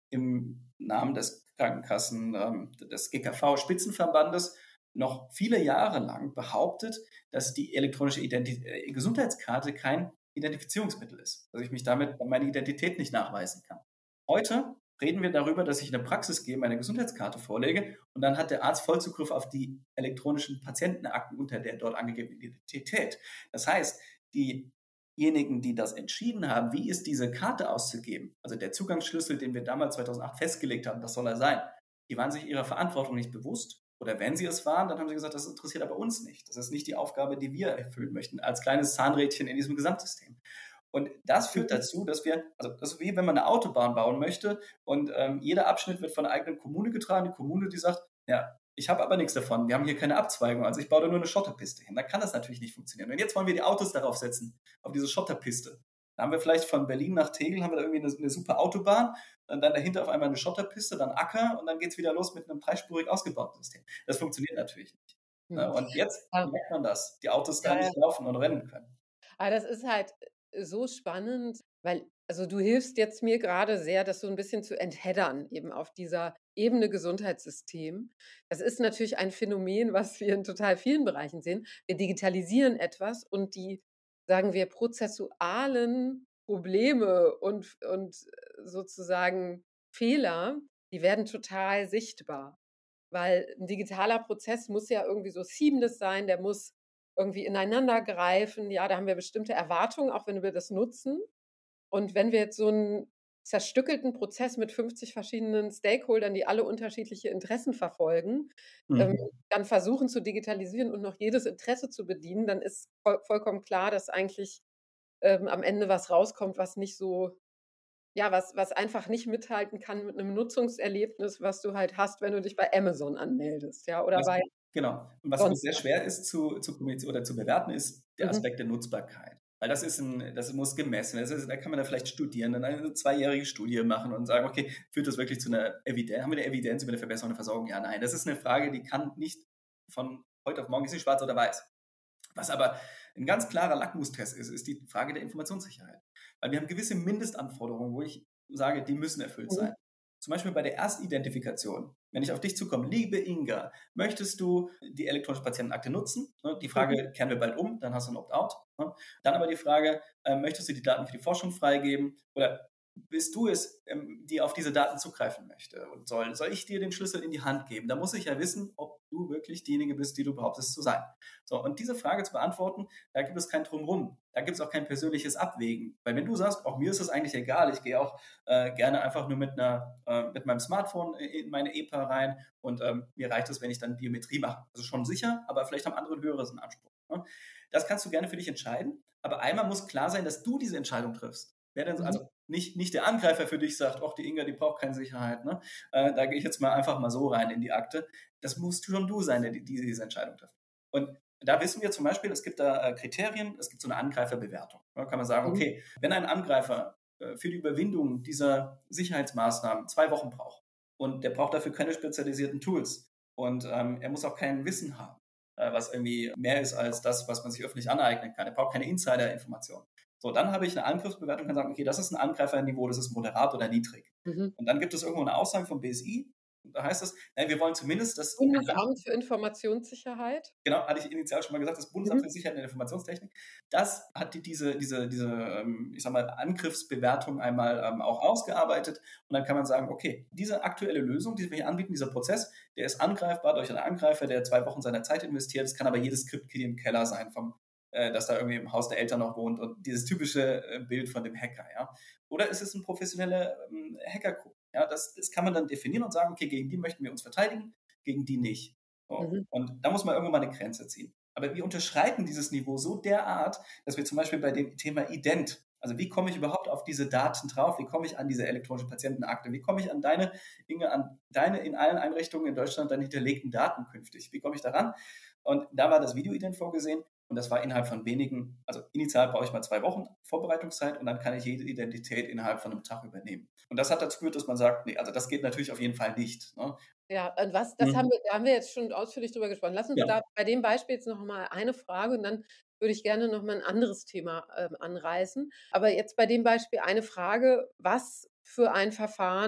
im Namen des Krankenkassen, ähm, des G K V-Spitzenverbandes noch viele Jahre lang behauptet, dass die elektronische Identi- äh, Gesundheitskarte kein Identifizierungsmittel ist, dass ich mich damit meine Identität nicht nachweisen kann. Heute reden wir darüber, dass ich in der Praxis gehe, meine Gesundheitskarte vorlege und dann hat der Arzt Vollzugriff auf die elektronischen Patientenakten unter der dort angegebenen Identität. Das heißt, diejenigen, die das entschieden haben, wie ist diese Karte auszugeben, also der Zugangsschlüssel, den wir damals zweitausendacht festgelegt haben, das soll er sein, die waren sich ihrer Verantwortung nicht bewusst. Oder wenn sie es waren, dann haben sie gesagt, das interessiert aber uns nicht. Das ist nicht die Aufgabe, die wir erfüllen möchten, als kleines Zahnrädchen in diesem Gesamtsystem. Und das führt dazu, dass wir, also das ist wie wenn man eine Autobahn bauen möchte und ähm, jeder Abschnitt wird von der eigenen Kommune getragen. Die Kommune, die sagt, ja, ich habe aber nichts davon, wir haben hier keine Abzweigung, also ich baue da nur eine Schotterpiste hin. Da kann das natürlich nicht funktionieren. Und jetzt wollen wir die Autos darauf setzen, auf diese Schotterpiste. Da haben wir vielleicht von Berlin nach Tegel haben wir da irgendwie eine, eine super Autobahn, und dann dahinter auf einmal eine Schotterpiste, dann Acker und dann geht es wieder los mit einem dreispurig ausgebauten System. Das funktioniert natürlich nicht. Ne? Und jetzt Ja. merkt man das, die Autos da Ja, nicht laufen und rennen können. Aber das ist halt so spannend, weil also du hilfst jetzt mir gerade sehr, das so ein bisschen zu entheddern, eben auf dieser Ebene Gesundheitssystem. Das ist natürlich ein Phänomen, was wir in total vielen Bereichen sehen. Wir digitalisieren etwas und die, sagen wir, prozessualen Probleme und und sozusagen Fehler, die werden total sichtbar. Weil ein digitaler Prozess muss ja irgendwie so seamless sein, der muss irgendwie ineinander greifen. Ja, da haben wir bestimmte Erwartungen, auch wenn wir das nutzen. Und wenn wir jetzt so einen zerstückelten Prozess mit fünfzig verschiedenen Stakeholdern, die alle unterschiedliche Interessen verfolgen, ähm, Mhm. dann versuchen zu digitalisieren und noch jedes Interesse zu bedienen, dann ist voll vollkommen klar, dass eigentlich, ähm, am Ende was rauskommt, was nicht so ja, was was einfach nicht mithalten kann mit 'nem Nutzungserlebnis, was du halt hast, wenn du dich bei Amazon anmeldest, ja, oder Was, bei genau. Und was, was sonst sehr was. schwer ist zu, zu kommunizieren oder zu bewerten, ist der Mhm. Aspekt der Nutzbarkeit. Weil das ist ein, das muss gemessen werden. Das ist, da kann man da vielleicht studieren, dann eine zweijährige Studie machen und sagen, okay, führt das wirklich zu einer Evidenz? Haben wir eine Evidenz über eine Verbesserung der Versorgung? Ja, nein. Das ist eine Frage, die kann nicht von heute auf morgen, ist sie schwarz oder weiß. Was aber ein ganz klarer Lackmustest ist, ist die Frage der Informationssicherheit. Weil wir haben gewisse Mindestanforderungen, wo ich sage, die müssen erfüllt Mhm. sein. Zum Beispiel bei der Erstidentifikation. Wenn ich auf dich zukomme, liebe Inga, möchtest du die elektronische Patientenakte nutzen? Die Mhm. Frage kehren wir bald um, dann hast du ein Opt-out. Dann aber die Frage, möchtest du die Daten für die Forschung freigeben? Oder bist du es, die auf diese Daten zugreifen möchte und soll, soll ich dir den Schlüssel in die Hand geben? Da muss ich ja wissen, ob du wirklich diejenige bist, die du behauptest zu sein. So, und diese Frage zu beantworten, da gibt es kein Drumrum. Da gibt es auch kein persönliches Abwägen. Weil wenn du sagst, auch mir ist es eigentlich egal, ich gehe auch äh, gerne einfach nur mit, einer, äh, mit meinem Smartphone in meine E P A rein und ähm, mir reicht es, wenn ich dann Biometrie mache. Also schon sicher, aber vielleicht haben andere höheres in Anspruch. Ne? Das kannst du gerne für dich entscheiden, aber einmal muss klar sein, dass du diese Entscheidung triffst. Wer denn, Mhm. also nicht, nicht der Angreifer für dich sagt, ach, die Inga, die braucht keine Sicherheit. Ne? Äh, da gehe ich jetzt mal einfach mal so rein in die Akte. Das musst schon du sein, der die, die diese Entscheidung trifft. Und da wissen wir zum Beispiel, es gibt da äh, Kriterien, es gibt so eine Angreiferbewertung. Da kann man sagen, Mhm. okay, wenn ein Angreifer äh, für die Überwindung dieser Sicherheitsmaßnahmen zwei Wochen braucht und der braucht dafür keine spezialisierten Tools und ähm, er muss auch kein Wissen haben, äh, was irgendwie mehr ist als das, was man sich öffentlich aneignen kann. Er braucht keine Insider-Informationen. So, dann habe ich eine Angriffsbewertung und kann sagen, okay, das ist ein Angreiferniveau, das ist moderat oder niedrig. Mhm. Und dann gibt es irgendwo eine Aussage vom B S I, und da heißt es, nein, wir wollen zumindest das, Bundesamt für Informationssicherheit. genau, hatte ich initial schon mal gesagt, das Bundesamt für Mhm. Sicherheit in der Informationstechnik, das hat die, diese, diese, diese, ähm, ich sag mal, Angriffsbewertung einmal ähm, auch ausgearbeitet. Und dann kann man sagen, okay, diese aktuelle Lösung, die wir hier anbieten, dieser Prozess, der ist angreifbar durch einen Angreifer, der zwei Wochen seiner Zeit investiert. Es kann aber jedes Skript-Key im Keller sein, vom, äh, das da irgendwie im Haus der Eltern noch wohnt und dieses typische äh, Bild von dem Hacker, ja. Oder ist es ein professioneller ähm, Hacker-Gruppe? Ja, das, das kann man dann definieren und sagen, okay, gegen die möchten wir uns verteidigen, gegen die nicht. So. Mhm. Und da muss man irgendwann mal eine Grenze ziehen. Aber wir unterschreiten dieses Niveau so derart, dass wir zum Beispiel bei dem Thema Ident, also wie komme ich überhaupt auf diese Daten drauf, wie komme ich an diese elektronische Patientenakte, wie komme ich an deine, Inge, an deine in allen Einrichtungen in Deutschland dann hinterlegten Daten künftig, wie komme ich daran? Und da war das Video-Ident vorgesehen und das war innerhalb von wenigen, also initial brauche ich mal zwei Wochen Vorbereitungszeit und dann kann ich jede Identität innerhalb von einem Tag übernehmen. Und das hat dazu geführt, dass man sagt, nee, also das geht natürlich auf jeden Fall nicht. Ne? Ja, und was das haben Mhm. wir da haben wir jetzt schon ausführlich drüber gesprochen. Lass uns Ja. da bei dem Beispiel jetzt noch mal eine Frage und dann würde ich gerne noch mal 'n anderes Thema, ähm, anreißen. Aber jetzt bei dem Beispiel eine Frage: Was für ein Verfahren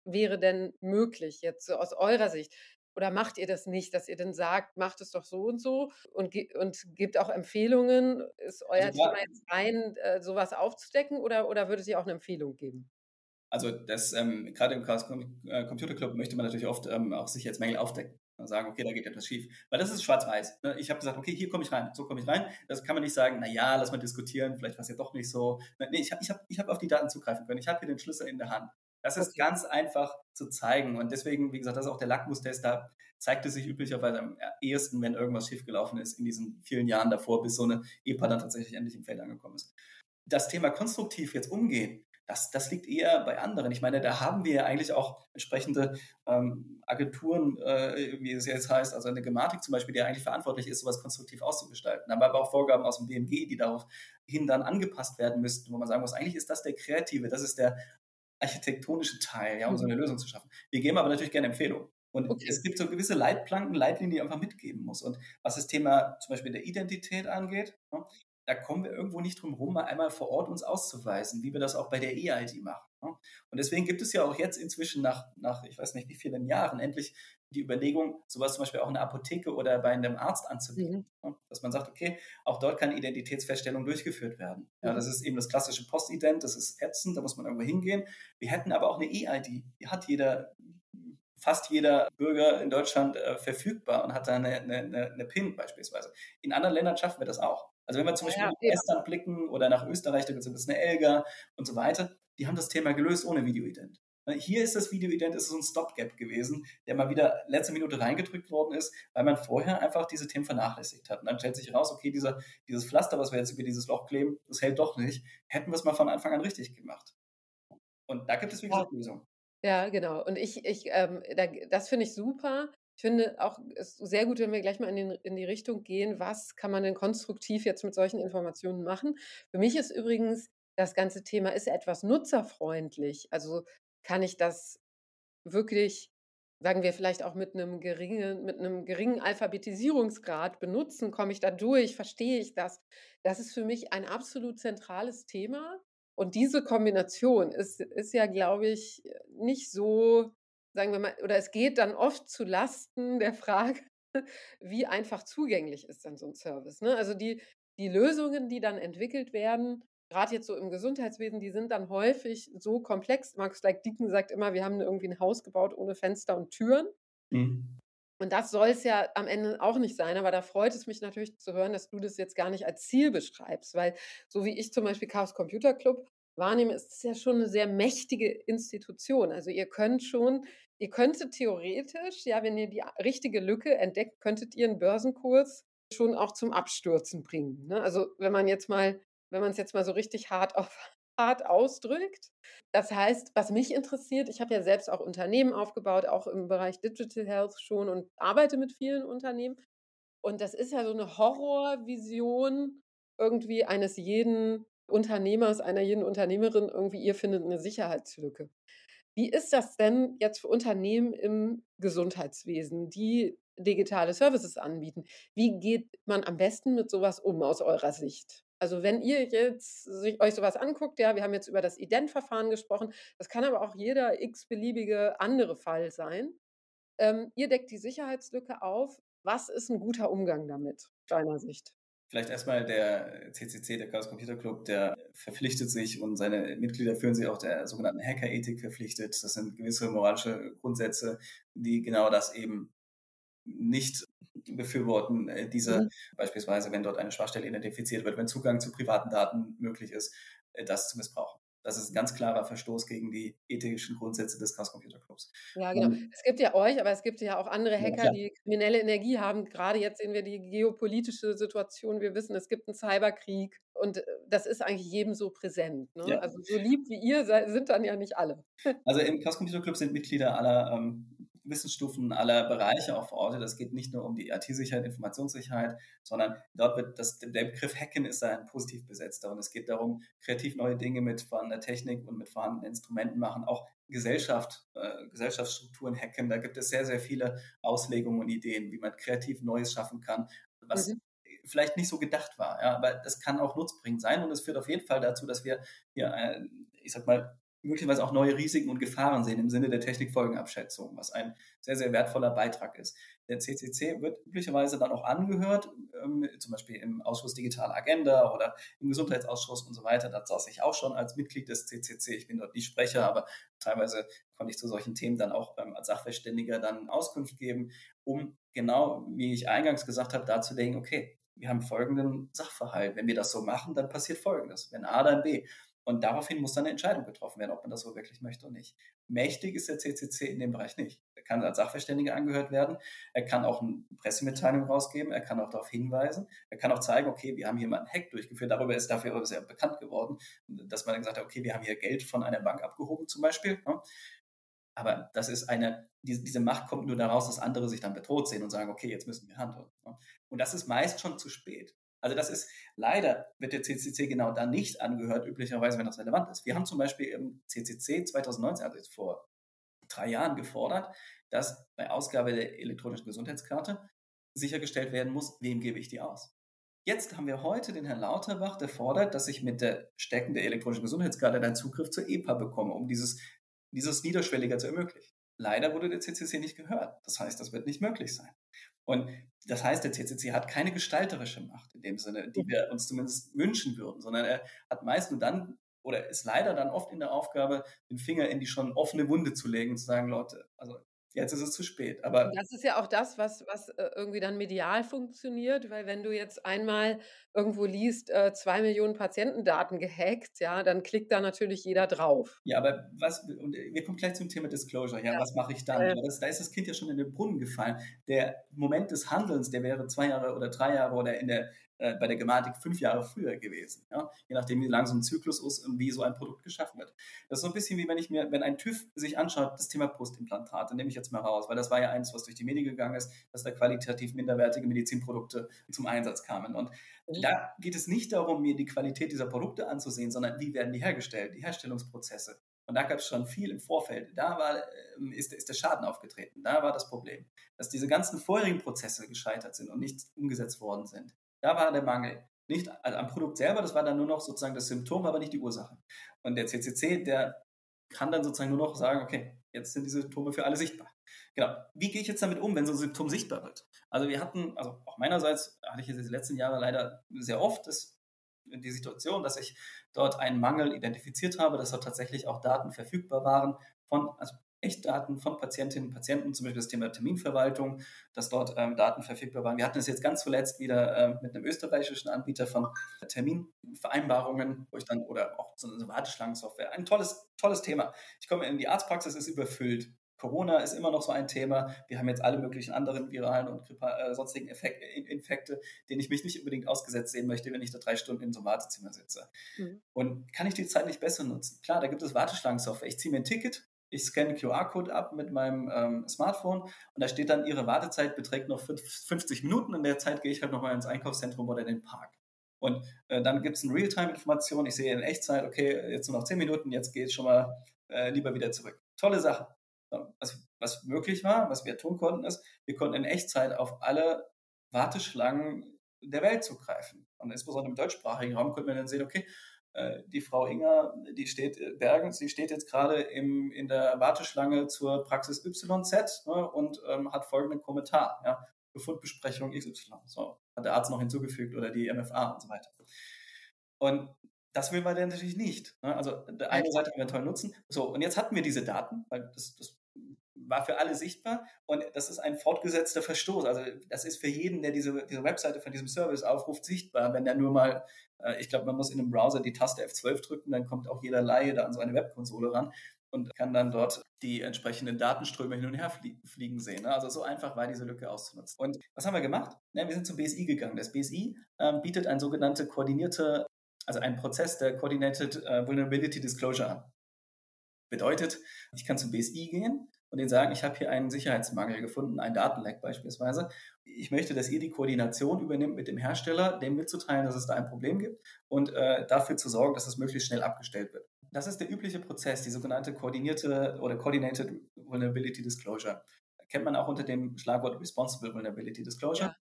wäre denn möglich jetzt so aus eurer Sicht? Oder macht ihr das nicht, dass ihr dann sagt: „Macht es doch so und so“ und ge und gebt auch Empfehlungen? Ist Also euer Thema da jetzt rein, äh, so was aufzudecken oder oder würdet ihr auch 'ne Empfehlung geben? Also das, ähm, gerade im Chaos Com äh, Computer Club möchte man natürlich oft ähm, auch Sicherheitsmängel aufdecken und sagen: „Okay, da geht etwas schief.“ Weil das ist schwarz-weiß, ne? Ich habe gesagt: „Okay, hier komme ich rein, so komme ich rein.“ Das kann man nicht sagen: „Na ja, lass mal diskutieren, vielleicht war's ja doch nicht so.“ Ne, ich habe ich habe ich habe auf die Daten zugreifen können. Ich habe hier den Schlüssel in der Hand. Das ist Okay. ganz einfach zu zeigen und deswegen, wie gesagt, das ist auch der Lackmustest. Da zeigt es sich üblicherweise am ehesten, wenn irgendwas schiefgelaufen ist in diesen vielen Jahren davor, bis so 'ne E P A dann tatsächlich endlich im Feld angekommen ist. Das Thema konstruktiv jetzt umgehen, das das liegt eher bei anderen. Ich meine, da haben wir ja eigentlich auch entsprechende, ähm, Agenturen, äh, wie es jetzt heißt, also eine Gematik zum Beispiel, die ja eigentlich verantwortlich ist, so was konstruktiv auszugestalten. Da haben wir aber auch Vorgaben aus'm B M G, die daraufhin dann angepasst werden müssten, wo man sagen muss: „Eigentlich ist das der kreative, das ist der architektonische Teil, ja, um so Mhm. 'ne Lösung zu schaffen.“ Wir geben aber natürlich gerne Empfehlungen. Und Okay. es gibt so gewisse Leitplanken, Leitlinien, die man einfach mitgeben muss. Und was das Thema zum Beispiel der Identität angeht, ne, da kommen wir irgendwo nicht drum rum, mal einmal vor Ort uns auszuweisen, wie wir das auch bei der eID machen, ne? Und deswegen gibt es ja auch jetzt inzwischen nach nach ich weiß nicht wie vielen Jahren endlich die Überlegung, so was zum Beispiel auch in der Apotheke oder bei 'nem Arzt anzubieten, Mhm. ne? Dass man sagt: „Okay, auch dort kann Identitätsfeststellung durchgeführt werden.“ Ja, Mhm. das ist eben das klassische Postident, das ist ätzend, da muss man irgendwo hingehen. Wir hätten aber auch 'ne eID, die hat jeder fast jeder Bürger in Deutschland, äh, verfügbar und hat da 'ne 'ne 'ne 'ne PIN beispielsweise. In anderen Ländern schaffen wir das auch. Also, wenn wir zum Ja, Beispiel ja, nach eben. Estland blicken oder nach Österreich, da gibt's so 'ne ELGA und so weiter, die haben das Thema gelöst ohne Videoident. Ne, hier ist das Videoident ist so 'n Stopgap gewesen, der mal wieder letzte Minute reingedrückt worden ist, weil man vorher einfach diese Themen vernachlässigt hat. Und dann stellt sich raus, okay, dieser dieses Pflaster, was wir jetzt über dieses Loch kleben, das hält doch nicht. Hätten wir's mal von Anfang an richtig gemacht. Und da gibt es, wie Ja. gesagt, Lösungen. Ja, genau. Und ich ich, ähm, da das finde ich super. Ich finde auch es sehr gut, wenn wir gleich mal in den in die Richtung gehen, was kann man denn konstruktiv jetzt mit solchen Informationen machen? Für mich ist übrigens das ganze Thema ist etwas nutzerfreundlich. Also, kann ich das wirklich, sagen wir vielleicht auch mit 'nem geringen mit 'nem geringen Alphabetisierungsgrad benutzen? Komme ich da durch? Verstehe ich das? Das ist für mich ein absolut zentrales Thema. Und diese Kombination ist ist ja, glaube ich, nicht so, sagen wir mal oder es geht dann oft zu Lasten der Frage, wie einfach zugänglich ist denn so 'n Service, ne? Also, die die Lösungen, die dann entwickelt werden, grad jetzt so im Gesundheitswesen, die sind dann häufig so komplex. Markus-Laik-Dieken sagt immer: „Wir haben irgendwie 'n Haus gebaut ohne Fenster und Türen.“ Mhm. Und das soll's ja am Ende auch nicht sein, aber da freut es mich natürlich zu hören, dass du das jetzt gar nicht als Ziel beschreibst, weil so wie ich zum Beispiel Chaos Computer Club wahrnehme, ist es ja schon 'ne sehr mächtige Institution. Also, ihr könnt schon ihr könntet theoretisch, ja, wenn ihr die a richtige Lücke entdeckt, könntet ihr 'n Börsenkurs schon auch zum Abstürzen bringen, ne? Also, wenn man jetzt mal wenn man's jetzt mal so richtig hart auf hart ausdrückt. Das heißt, was mich interessiert ich habe ja selbst auch Unternehmen aufgebaut, auch im Bereich Digital Health schon und arbeite mit vielen Unternehmen. Und das ist ja so 'ne Horrorvision irgendwie eines jeden Unternehmers, einer jeden Unternehmerin irgendwie, ihr findet 'ne Sicherheitslücke. Wie ist das denn jetzt für Unternehmen im Gesundheitswesen, die digitale Services anbieten? Wie geht man am besten mit so was um aus eurer Sicht? Also, wenn ihr jetzt sich euch so was anguckt, ja, wir haben jetzt über das Ident-Verfahren gesprochen, das kann aber auch jeder x-beliebige andere Fall sein. Ähm, ihr deckt die Sicherheitslücke auf. Was ist 'n guter Umgang damit, deiner Sicht? Vielleicht erst mal der C C C, der Chaos Computer Club, der verpflichtet sich und seine Mitglieder fühlen sich auch der sogenannten Hackerethik verpflichtet. Das sind gewisse moralische Grundsätze, die genau das eben nicht befürworten, äh, diese Mhm. beispielsweise, wenn dort eine Schwachstelle identifiziert wird, wenn Zugang zu privaten Daten möglich ist, äh, das zu missbrauchen. Das ist 'n ganz klarer Verstoß gegen die ethischen Grundsätze des Chaos Computer Clubs. Ja, genau. Ähm Es gibt ja euch, aber es gibt ja auch andere Ja, Hacker, klar. die kriminelle Energie haben. Grade jetzt sehen wir die geopolitische Situation. Wir wissen, es gibt 'n Cyberkrieg und, äh, das ist eigentlich jedem so präsent, ne? Ja. Also, so lieb wie ihr sei sind dann ja nicht alle. Also, im Chaos Computer Club sind Mitglieder aller, ähm, Wissensstufen, aller Bereiche auch verortet. Es geht nicht nur um die IT-Sicherheit, Informationssicherheit, sondern dort wird das der Begriff Hacken ist da 'n positiv besetzter. Und es geht darum, kreativ neue Dinge mit vorhandener Technik und mit vorhandenen Instrumenten machen, auch Gesellschaft äh, Gesellschaftsstrukturen hacken. Da gibt es sehr, sehr viele Auslegungen und Ideen, wie man kreativ Neues schaffen kann, was Mhm. vielleicht nicht so gedacht war, ja, aber das kann auch nutzbringend sein und es führt auf jeden Fall dazu, dass wir hier, äh, ich sage mal möglicherweise auch neue Risiken und Gefahren sehen im Sinne der Technikfolgenabschätzung, was ein sehr, sehr wertvoller Beitrag ist. Der C C C wird üblicherweise dann auch angehört, ähm, zum Beispiel im Ausschuss Digitale Agenda oder im Gesundheitsausschuss und so weiter. Da saß ich auch schon als Mitglied des C C C. Ich bin dort nicht Sprecher, aber teilweise konnte ich zu solchen Themen dann auch ähm, als Sachverständiger dann Auskunft geben, um genau, wie ich eingangs gesagt habe, darzulegen, okay, wir haben folgenden Sachverhalt. Wenn wir das so machen, dann passiert Folgendes. Wenn A, dann B. Und daraufhin muss dann eine Entscheidung getroffen werden, ob man das so wirklich möchte oder nicht. Mächtig ist der C C C in dem Bereich nicht. Er kann als Sachverständiger angehört werden, er kann auch eine Pressemitteilung rausgeben, er kann auch darauf hinweisen, er kann auch zeigen, okay, wir haben hier mal einen Hack durchgeführt, darüber ist dafür sehr bekannt geworden, dass man dann gesagt hat, okay, wir haben hier Geld von einer Bank abgehoben zum Beispiel. Aber das ist eine, diese Macht kommt nur daraus, dass andere sich dann bedroht sehen und sagen, okay, jetzt müssen wir handeln. Und das ist meist schon zu spät. Also das ist, leider wird der C C C genau dann nicht angehört, üblicherweise, wenn das relevant ist. Wir haben zum Beispiel im C C C zwanzig neunzehn, also jetzt vor drei Jahren, gefordert, dass bei Ausgabe der elektronischen Gesundheitskarte sichergestellt werden muss, wem gebe ich die aus. Jetzt haben wir heute den Herrn Lauterbach, der fordert, dass ich mit der Stecken der elektronischen Gesundheitskarte einen Zugriff zur E P A bekomme, um dieses, dieses niederschwelliger zu ermöglichen. Leider wurde der C C C nicht gehört. Das heißt, das wird nicht möglich sein. Und das heißt, der C C C hat keine gestalterische Macht in dem Sinne, die wir uns zumindest wünschen würden, sondern er hat meist nur dann oder ist leider dann oft in der Aufgabe, den Finger in die schon offene Wunde zu legen und zu sagen, Leute, also jetzt ist es zu spät. Aber Und das ist ja auch das, was was, äh, irgendwie dann medial funktioniert, weil wenn du jetzt einmal irgendwo liest, äh, zwei Millionen Patientendaten gehackt, ja, dann klickt da natürlich jeder drauf. Ja, aber was, und wir kommen gleich zum Thema Disclosure, ja, Ja. was mache ich dann? Äh. Aber das, da ist das Kind ja schon in den Brunnen gefallen. Der Moment des Handelns, der wäre zwei Jahre oder drei Jahre oder in der, äh, bei der Gematik fünf Jahre früher gewesen, ja? Je nachdem, wie lang so ein Zyklus ist und wie so ein Produkt geschaffen wird. Das ist so ein bisschen wie wenn ich mir, wenn ein TÜV sich anschaut, das Thema Brustimplantate, nehme ich jetzt mal raus, weil das war ja eins, was durch die Medien gegangen ist, dass da qualitativ minderwertige Medizinprodukte zum Einsatz kamen. Und Mhm. da geht es nicht darum, mir die Qualität dieser Produkte anzusehen, sondern wie werden die hergestellt, die Herstellungsprozesse. Und da gab es schon viel im Vorfeld. Da war, ähm, ist, ist der Schaden aufgetreten. Da war das Problem, dass diese ganzen vorherigen Prozesse gescheitert sind und nicht umgesetzt worden sind. Da war der Mangel. Nicht also am Produkt selber, das war dann nur noch sozusagen das Symptom, aber nicht die Ursache. Und der C C C, der kann dann sozusagen nur noch sagen, okay, jetzt sind die Symptome für alle sichtbar. Genau. Wie gehe ich jetzt damit um, wenn so ein Symptom sichtbar wird? Also wir hatten, also auch meinerseits hatte ich jetzt die letzten Jahre leider sehr oft das, die Situation, dass ich dort einen Mangel identifiziert habe, dass dort tatsächlich auch Daten verfügbar waren von, also Echtdaten von Patientinnen und Patienten, zum Beispiel das Thema Terminverwaltung, dass dort ähm, Daten verfügbar waren. Wir hatten es jetzt ganz zuletzt wieder ähm, mit einem österreichischen Anbieter von Terminvereinbarungen, wo ich dann, oder auch so eine Warteschlangensoftware, ein tolles, tolles Thema. Ich komme in die Arztpraxis, ist überfüllt. Corona ist immer noch so ein Thema. Wir haben jetzt alle möglichen anderen viralen und äh, sonstigen Effekt, Infekte, denen ich mich nicht unbedingt ausgesetzt sehen möchte, wenn ich da drei Stunden in so einem Wartezimmer sitze. Mhm. Und kann ich die Zeit nicht besser nutzen? Klar, da gibt es Warteschlangensoftware. Ich ziehe mir ein Ticket, ich scanne einen Q R-Code ab mit meinem ähm, Smartphone und da steht dann, Ihre Wartezeit beträgt noch fünfzig Minuten. In der Zeit gehe ich halt nochmal ins Einkaufszentrum oder in den Park. Und äh, dann gibt es eine Realtime-Information. Ich sehe in Echtzeit, okay, jetzt nur noch zehn Minuten, jetzt gehe ich schon mal äh, lieber wieder zurück. Tolle Sache. Was, was möglich war, was wir tun konnten, ist, wir konnten in Echtzeit auf alle Warteschlangen der Welt zugreifen. Und insbesondere im deutschsprachigen Raum konnten wir dann sehen, okay, äh, die Frau Inger, die steht, Bergens, die steht jetzt gerade im, in der Warteschlange zur Praxis Y Z, ne, und ähm, hat folgenden Kommentar, ja, Befundbesprechung X Y. So, hat der Arzt noch hinzugefügt oder die M F A und so weiter. Und das will man dann natürlich nicht. Ne? Also der eine Seite haben wir einen tollen Nutzen. So, und jetzt hatten wir diese Daten, weil das, das war für alle sichtbar und das ist ein fortgesetzter Verstoß. Also das ist für jeden, der diese, diese Webseite von diesem Service aufruft, sichtbar. Wenn der nur mal, äh, ich glaube, man muss in einem Browser die Taste F zwölf drücken, dann kommt auch jeder Laie da an so eine Webkonsole ran und kann dann dort die entsprechenden Datenströme hin und her flie- fliegen sehen. Ne? Also so einfach war diese Lücke auszunutzen. Und was haben wir gemacht? Ja, wir sind zum B S I gegangen. Das B S I ähm, bietet ein sogenannte koordinierte, also einen Prozess der Coordinated uh, Vulnerability Disclosure an. Bedeutet, ich kann zum B S I gehen und denen sagen, ich habe hier einen Sicherheitsmangel gefunden, einen Datenleck beispielsweise. Ich möchte, dass ihr die Koordination übernimmt mit dem Hersteller, dem mitzuteilen, dass es da ein Problem gibt und äh, dafür zu sorgen, dass es möglichst schnell abgestellt wird. Das ist der übliche Prozess, die sogenannte koordinierte oder Coordinated Vulnerability Disclosure. Kennt man auch unter dem Schlagwort Responsible Vulnerability Disclosure. Ja.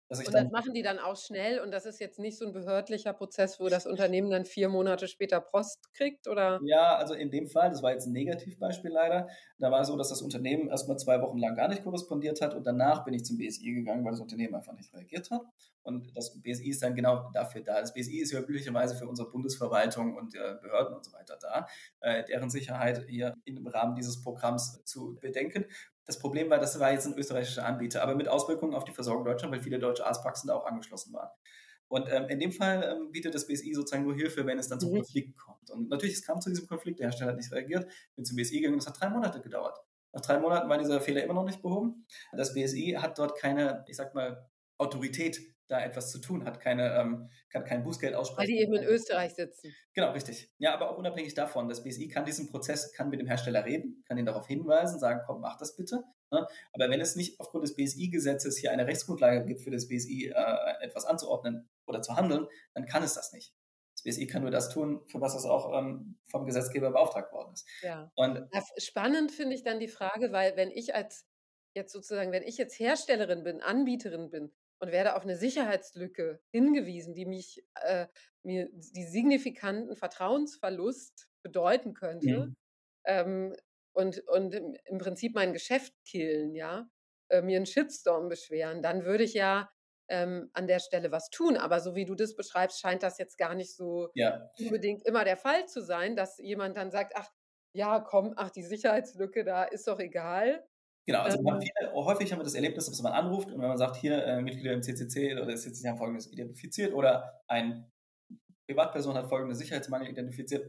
dass ich Und das dann machen die dann auch schnell und das ist jetzt nicht so 'n behördlicher Prozess, wo das Unternehmen dann vier Monate später Post kriegt, oder? Ja, also in dem Fall, das war jetzt 'n Negativbeispiel leider. Da war es so, dass das Unternehmen erst mal zwei Wochen lang gar nicht korrespondiert hat und danach bin ich zum B S I gegangen, weil das Unternehmen einfach nicht reagiert hat. Und das B S I ist dann genau dafür da. Das B S I ist ja üblicherweise für unsere Bundesverwaltung und, äh, Behörden und so weiter da, äh, deren Sicherheit hier im Rahmen dieses Programms zu bedenken. Das Problem war, das war jetzt 'n österreichischer Anbieter, aber mit Auswirkungen auf die Versorgung Deutschland, weil viele deutsche Arztpraxen da auch angeschlossen waren. Und, ähm, in dem Fall, ähm, bietet das B S I sozusagen nur Hilfe, wenn es dann zum Mhm. Konflikt kommt. Und natürlich, es kam zu diesem Konflikt, der Hersteller hat nicht reagiert, bin zum B S I gegangen, das hat drei Monate gedauert. Nach drei Monaten war dieser Fehler immer noch nicht behoben. Das B S I hat dort keine, ich sage mal, Autorität, da etwas zu tun, hat keine, ähm kann kein Bußgeld Weil aussprechen. die eben in Österreich sitzen. Genau, richtig. Ja, aber auch unabhängig davon, das B S I kann diesen Prozess kann mit dem Hersteller reden, kann ihn darauf hinweisen, sagen: „Komm, mach das bitte“, ne? Aber wenn es nicht aufgrund des B S I-Gesetzes hier eine Rechtsgrundlage gibt für das B S I, äh, etwas anzuordnen oder zu handeln, dann kann es das nicht. Das B S I kann nur das tun, für was es auch, ähm, vom Gesetzgeber beauftragt worden ist. Ja. Und Ja, f spannend finde ich dann die Frage, weil wenn ich als jetzt sozusagen wenn ich jetzt Herstellerin bin, Anbieterin bin und werde auf 'ne Sicherheitslücke hingewiesen, die mich äh, mir die signifikanten Vertrauensverlust bedeuten könnte, Mhm. ähm, und und im im Prinzip mein Geschäft killen, ja, äh, mir 'n Shitstorm beschweren, dann würde ich ja, ähm, an der Stelle was tun. Aber so wie du das beschreibst, scheint das jetzt gar nicht so Ja. unbedingt immer der Fall zu sein, dass jemand dann sagt: „Ach ja, komm, ach, die Sicherheitslücke da, ist doch egal.“ Genau, also wir haben Ähm viele häufig haben wir das Erlebnis, dass man anruft und wenn man sagt: „Hier, äh, Mitglieder im C C C oder C C C haben Folgendes identifiziert oder ein Privatperson hat folgenden Sicherheitsmangel identifiziert.“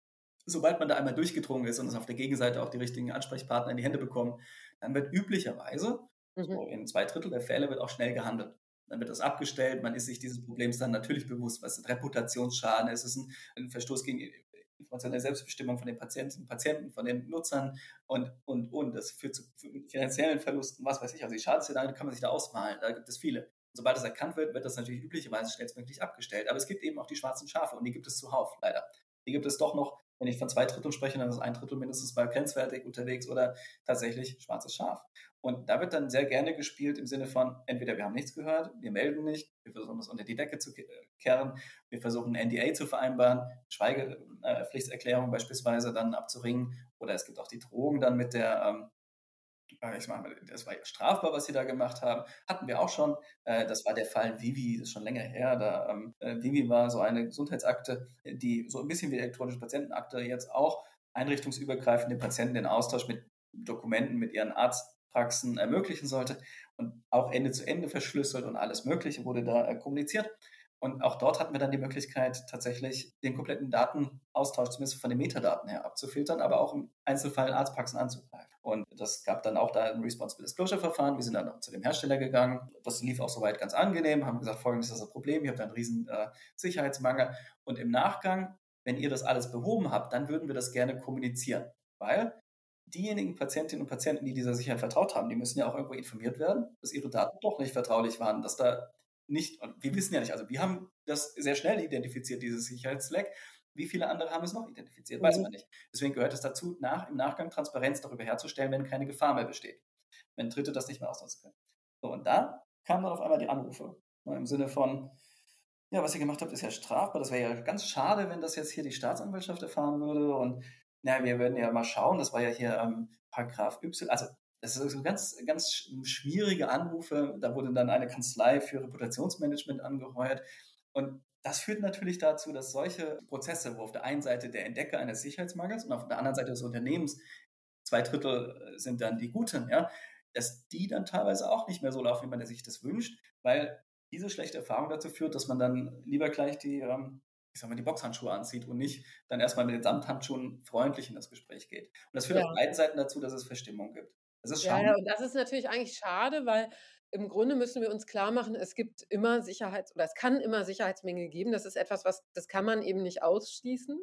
Sobald man da einmal durchgedrungen ist und es auf der Gegenseite auch die richtigen Ansprechpartner in die Hände bekommen, dann wird üblicherweise, Mhm. so in zwei Drittel der Fälle, wird auch schnell gehandelt. Dann wird das abgestellt, man ist sich dieses Problems dann natürlich bewusst, was ist Reputationsschaden, ist es 'n 'n Verstoß gegen die informationelle Selbstbestimmung von den Patientinnen und Patienten, von den Nutzern und, und, und. Das führt zu finanziellen Verlusten, was weiß ich. Also die Schadensszenarien kann man sich da ausmalen, da gibt es viele. Sobald das erkannt wird, wird das natürlich üblicherweise schnellstmöglich abgestellt. Aber es gibt eben auch die schwarzen Schafe und die gibt es zuhauf, leider. Die gibt es doch noch, wenn ich von zwei Dritteln spreche, dann ist ein Drittel mindestens mal grenzwertig unterwegs oder tatsächlich schwarzes Schaf. Und da wird dann sehr gerne gespielt im Sinne von, entweder wir haben nichts gehört, wir melden nicht, wir versuchen das unter die Decke zu kehren, wir versuchen ein N D A zu vereinbaren, Schweigepflichterklärung beispielsweise dann abzuringen, oder es gibt auch die Drohung dann mit der, ähm, ich meine, das war ja strafbar, was sie da gemacht haben, hatten wir auch schon. Äh, das war der Fall Vivi, das ist schon länger her. Da, ähm, äh, Vivi war so eine Gesundheitsakte, die so ein bisschen wie elektronische Patientenakte jetzt auch einrichtungsübergreifend den Patienten den Austausch mit Dokumenten mit ihren Arztpraxen ermöglichen sollte und auch Ende zu Ende verschlüsselt und alles Mögliche wurde da äh, kommuniziert. Und auch dort hatten wir dann die Möglichkeit, tatsächlich den kompletten Datenaustausch, zumindest von den Metadaten her, abzufiltern, aber auch im Einzelfall Arztpraxen anzugreifen. Und das gab dann auch da ein Responsible Disclosure Verfahren. Wir sind dann auch zu dem Hersteller gegangen. Das lief auch soweit ganz angenehm, haben gesagt, folgendes ist das Problem, ihr habt einen riesen äh, Sicherheitsmangel. Und im Nachgang, wenn ihr das alles behoben habt, dann würden wir das gerne kommunizieren. Weil diejenigen Patientinnen und Patienten, die dieser Sicherheit vertraut haben, die müssen ja auch irgendwo informiert werden, dass ihre Daten doch nicht vertraulich waren, dass da nicht, und wir wissen ja nicht, also wir haben das sehr schnell identifiziert, dieses Sicherheitsleck. Wie viele andere haben es noch identifiziert, weiß Mhm. man nicht. Deswegen gehört es dazu, nach, im Nachgang Transparenz darüber herzustellen, wenn keine Gefahr mehr besteht. Wenn Dritte das nicht mehr ausnutzen können. So, und da kamen dann auf einmal die Anrufe. Im Sinne von, ja, was ihr gemacht habt, ist ja strafbar. Das wäre ja ganz schade, wenn das jetzt hier die Staatsanwaltschaft erfahren würde. Und na, wir werden ja mal schauen, das war ja hier ähm, Paragraph Y, also das sind so ganz, ganz schwierige Anrufe. Da wurde dann eine Kanzlei für Reputationsmanagement angeheuert. Und das führt natürlich dazu, dass solche Prozesse, wo auf der einen Seite der Entdecker eines Sicherheitsmangels und auf der anderen Seite des Unternehmens, zwei Drittel sind dann die Guten, ja, dass die dann teilweise auch nicht mehr so laufen, wie man sich das wünscht, weil diese schlechte Erfahrung dazu führt, dass man dann lieber gleich die, ähm, ich sag mal, die Boxhandschuhe anzieht und nicht dann erstmal mit den Samthandschuhen freundlich in das Gespräch geht. Und das führt auf Ja. beiden Seiten dazu, dass es Verstimmung gibt. Das ist Ja, schade. ja, und das ist natürlich eigentlich schade, weil im Grunde müssen wir uns klarmachen, es gibt immer Sicherheits oder es kann immer Sicherheitsmängel geben. Das ist etwas, was das kann man eben nicht ausschließen.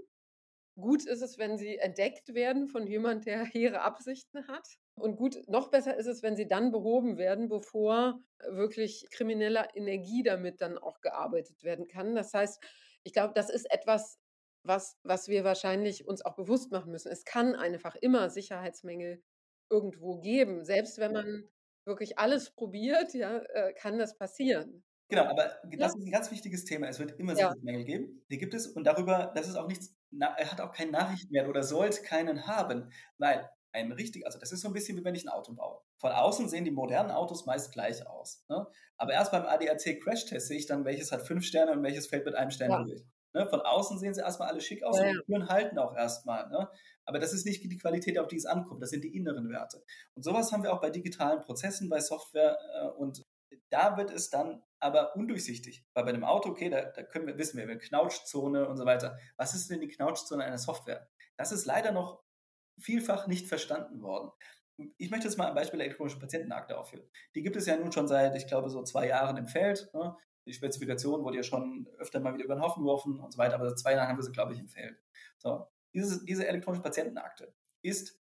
Gut ist es, wenn sie entdeckt werden von jemand, der hehre Absichten hat. Und gut noch besser ist es, wenn sie dann behoben werden, bevor wirklich krimineller Energie damit dann auch gearbeitet werden kann. Das heißt, ich glaube, das ist etwas, was was wir wahrscheinlich uns auch bewusst machen müssen. Es kann einfach immer Sicherheitsmängel irgendwo geben, selbst wenn man wirklich alles probiert, ja, äh, kann das passieren. Genau, aber Ja, das ist ein ganz wichtiges Thema. Es wird immer ja, Sicherheitsmängel geben. Die gibt es und darüber das ist auch nichts na er hat auch keinen Nachrichtenwert oder sollte keinen haben, weil ein richtig also, das ist so ein bisschen wie wenn ich ein Auto baue. Von außen sehen die modernen Autos meist gleich aus, ne? Aber erst beim A D A C-Crashtest sehe ich dann, welches hat fünf Sterne und welches fällt mit einem Stern ja, durch, ne? Von außen sehen sie erst mal alle schick aus ja, und ja, die Türen halten auch erst mal, ne? Aber das ist nicht die Qualität, auf die es ankommt, das sind die inneren Werte. Und sowas haben wir auch bei digitalen Prozessen, bei Software, äh, und da wird es dann aber undurchsichtig. Weil bei einem Auto, okay, da, da können wir, wissen wir, wir Knautschzone und so weiter. Was ist denn die Knautschzone einer Software? Das ist leider noch vielfach nicht verstanden worden. Ich möchte jetzt mal ein Beispiel der elektronischen Patientenakte aufführen. Die gibt es ja nun schon seit, ich glaube, so zwei Jahren im Feld. Ne? Die Spezifikation wurde ja schon öfter mal wieder über den Haufen geworfen und so weiter, aber seit zwei Jahren haben wir sie, glaube ich, im Feld. So, diese, diese elektronische Patientenakte ist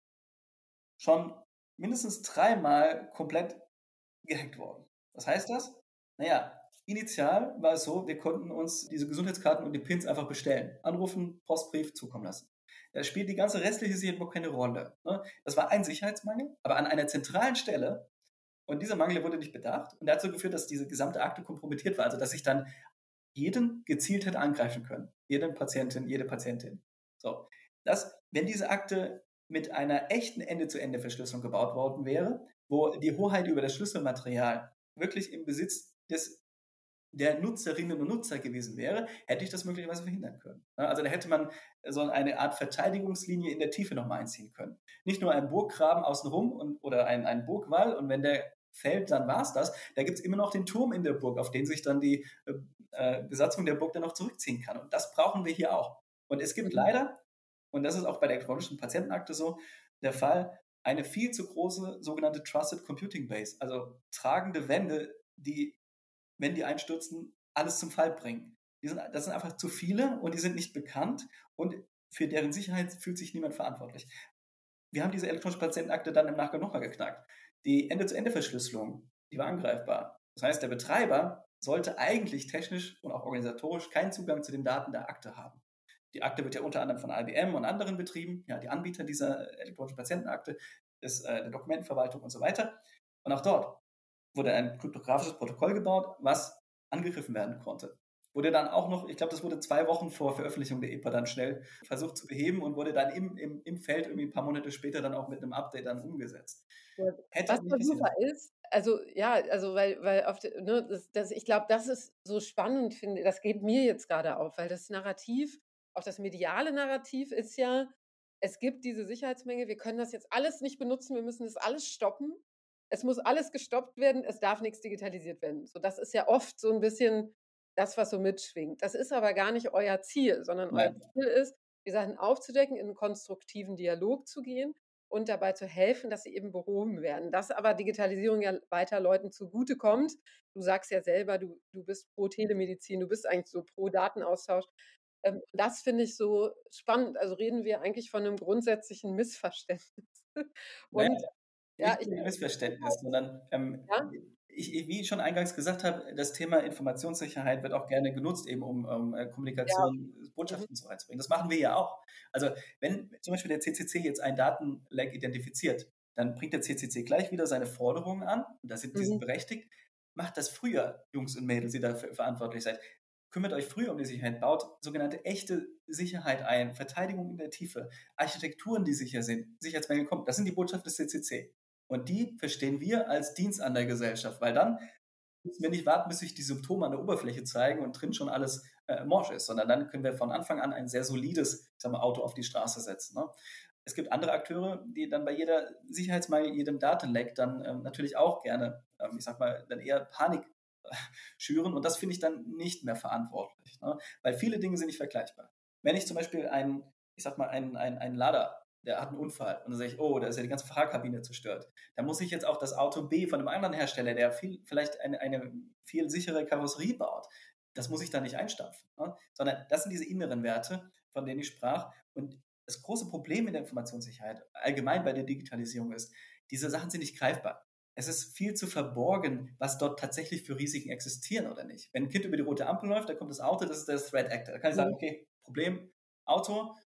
schon mindestens dreimal komplett gehackt worden. Was heißt das? Naja, initial war es so, wir konnten uns diese Gesundheitskarten und die Pins einfach bestellen. Anrufen, Postbrief zukommen lassen. Da spielt die ganze restliche Sicherheit überhaupt keine Rolle. Ne? Das war ein Sicherheitsmangel, aber an einer zentralen Stelle. Und dieser Mangel wurde nicht bedacht und dazu geführt, dass diese gesamte Akte kompromittiert war. Also, dass ich dann jeden gezielt hätte angreifen können. Jede Patientin, jede Patientin. So. Das, wenn diese Akte mit einer echten Ende-zu-Ende-Verschlüsselung gebaut worden wäre, wo die Hoheit über das Schlüsselmaterial wirklich im Besitz des, der Nutzerinnen und Nutzer gewesen wäre, hätte ich das möglicherweise verhindern können. Also da hätte man so eine Art Verteidigungslinie in der Tiefe nochmal einziehen können. Nicht nur ein Burggraben außenrum und, oder ein, ein Burgwall und wenn der fällt, dann war es das. Da gibt es immer noch den Turm in der Burg, auf den sich dann die äh, Besatzung der Burg dann noch zurückziehen kann. Und das brauchen wir hier auch. Und es gibt mhm, leider, und das ist auch bei der elektronischen Patientenakte so, der Fall, eine viel zu große sogenannte Trusted Computing Base, also tragende Wände, die, wenn die einstürzen, alles zum Fall bringen. Die sind, das sind einfach zu viele und die sind nicht bekannt und für deren Sicherheit fühlt sich niemand verantwortlich. Wir haben diese elektronische Patientenakte dann im Nachgang nochmal geknackt. Die Ende-zu-Ende-Verschlüsselung, die war angreifbar. Das heißt, der Betreiber sollte eigentlich technisch und auch organisatorisch keinen Zugang zu den Daten der Akte haben. Die Akte wird ja unter anderem von I B M und anderen betrieben, ja, die Anbieter dieser elektronischen Patientenakte, des, äh, der Dokumentenverwaltung und so weiter. Und auch dort wurde ein kryptografisches Protokoll gebaut, was angegriffen werden konnte. Wurde dann auch noch, ich glaube, das wurde zwei Wochen vor Veröffentlichung der E P A dann schnell versucht zu beheben und wurde dann im, im, im Feld irgendwie ein paar Monate später dann auch mit einem Update dann umgesetzt. ja. Hätte Was auch nicht aber passieren super dürfen. ist, also, ja, also, weil weil auf de ne, das das ich glaube, das ist so spannend, finde das geht mir jetzt grade auf, weil das Narrativ auch das mediale Narrativ ist ja: Es gibt diese Sicherheitsmängel, wir können das jetzt alles nicht benutzen, wir müssen das alles stoppen. Es muss alles gestoppt werden, es darf nix digitalisiert werden. So, das ist ja oft so 'n bisschen das, was so mitschwingt. Das ist aber gar nicht euer Ziel, sondern euer Nein, Ziel ist, die Sachen aufzudecken, in 'n konstruktiven Dialog zu gehen und dabei zu helfen, dass sie eben behoben werden. Dass aber Digitalisierung ja weiter Leuten zugutekommt. Du sagst ja selber, du du bist pro Telemedizin, du bist eigentlich so pro Datenaustausch. Ähm, das finde ich so spannend. Also reden wir eigentlich von 'nem grundsätzlichen Missverständnis. naja, Und ja, nicht ich nur ein Missverständnis, sondern ähm, ja, ich, ich, wie ich schon eingangs gesagt habe, das Thema Informationssicherheit wird auch gerne genutzt, eben um, um äh, ja, Kommunikation, mhm, Botschaften so reinzubringen. Das machen wir ja auch. Also wenn zum Beispiel der C C C jetzt einen Datenleck identifiziert, dann bringt der C C C gleich wieder seine Forderungen an, und da sind diese mhm, berechtigt. Macht das früher, Jungs und Mädels, die dafür verantwortlich seid. Kümmert euch früher um die Sicherheit, baut sogenannte echte Sicherheit ein, Verteidigung in der Tiefe, Architekturen, die sicher sind, Sicherheitsmängel kommen. Das sind die Botschaft des C C C. Und die verstehen wir als Dienst an der Gesellschaft, weil dann müssen wir nicht warten, bis sich die Symptome an der Oberfläche zeigen und drin schon alles äh, morsch ist, sondern dann können wir von Anfang an ein sehr solides, ich sag mal, Auto auf die Straße setzen. Ne? Es gibt andere Akteure, die dann bei jeder Sicherheitsmangel, jedem Datenleck dann ähm, natürlich auch gerne, ähm, ich sag mal, dann eher Panik äh, schüren, und das finde ich dann nicht mehr verantwortlich, ne? Weil viele Dinge sind nicht vergleichbar. Wenn ich zum Beispiel einen, ich sag mal, einen, einen, einen Lader, der hat einen Unfall, und dann sage ich, oh, da ist ja die ganze Fahrerkabine zerstört. Da muss ich jetzt auch das Auto B von einem anderen Hersteller, der viel, vielleicht eine, eine viel sichere Karosserie baut, das muss ich da nicht einstampfen. Ne? Sondern das sind diese inneren Werte, von denen ich sprach. Und das große Problem in der Informationssicherheit, allgemein bei der Digitalisierung, ist, diese Sachen sind nicht greifbar. Es ist viel zu verborgen, was dort tatsächlich für Risiken existieren oder nicht. Wenn ein Kind über die rote Ampel läuft, da kommt das Auto, das ist der Threat Actor. Da kann ich sagen, mhm, okay, Problem, Auto,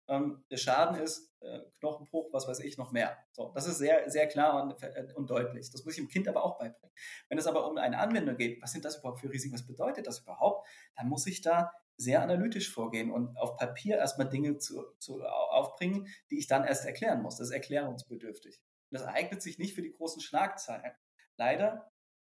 ähm, der Schaden ist äh, Knochenbruch, was weiß ich, noch mehr. So, das ist sehr, sehr klar und, äh, und deutlich. Das muss ich dem Kind aber auch beibringen. Wenn es aber um eine Anwendung geht, was sind das überhaupt für Risiken, was bedeutet das überhaupt, dann muss ich da sehr analytisch vorgehen und auf Papier erstmal Dinge zu, zu aufbringen, die ich dann erst erklären muss. Das ist erklärungsbedürftig. Und das eignet sich nicht für die großen Schlagzeilen. Leider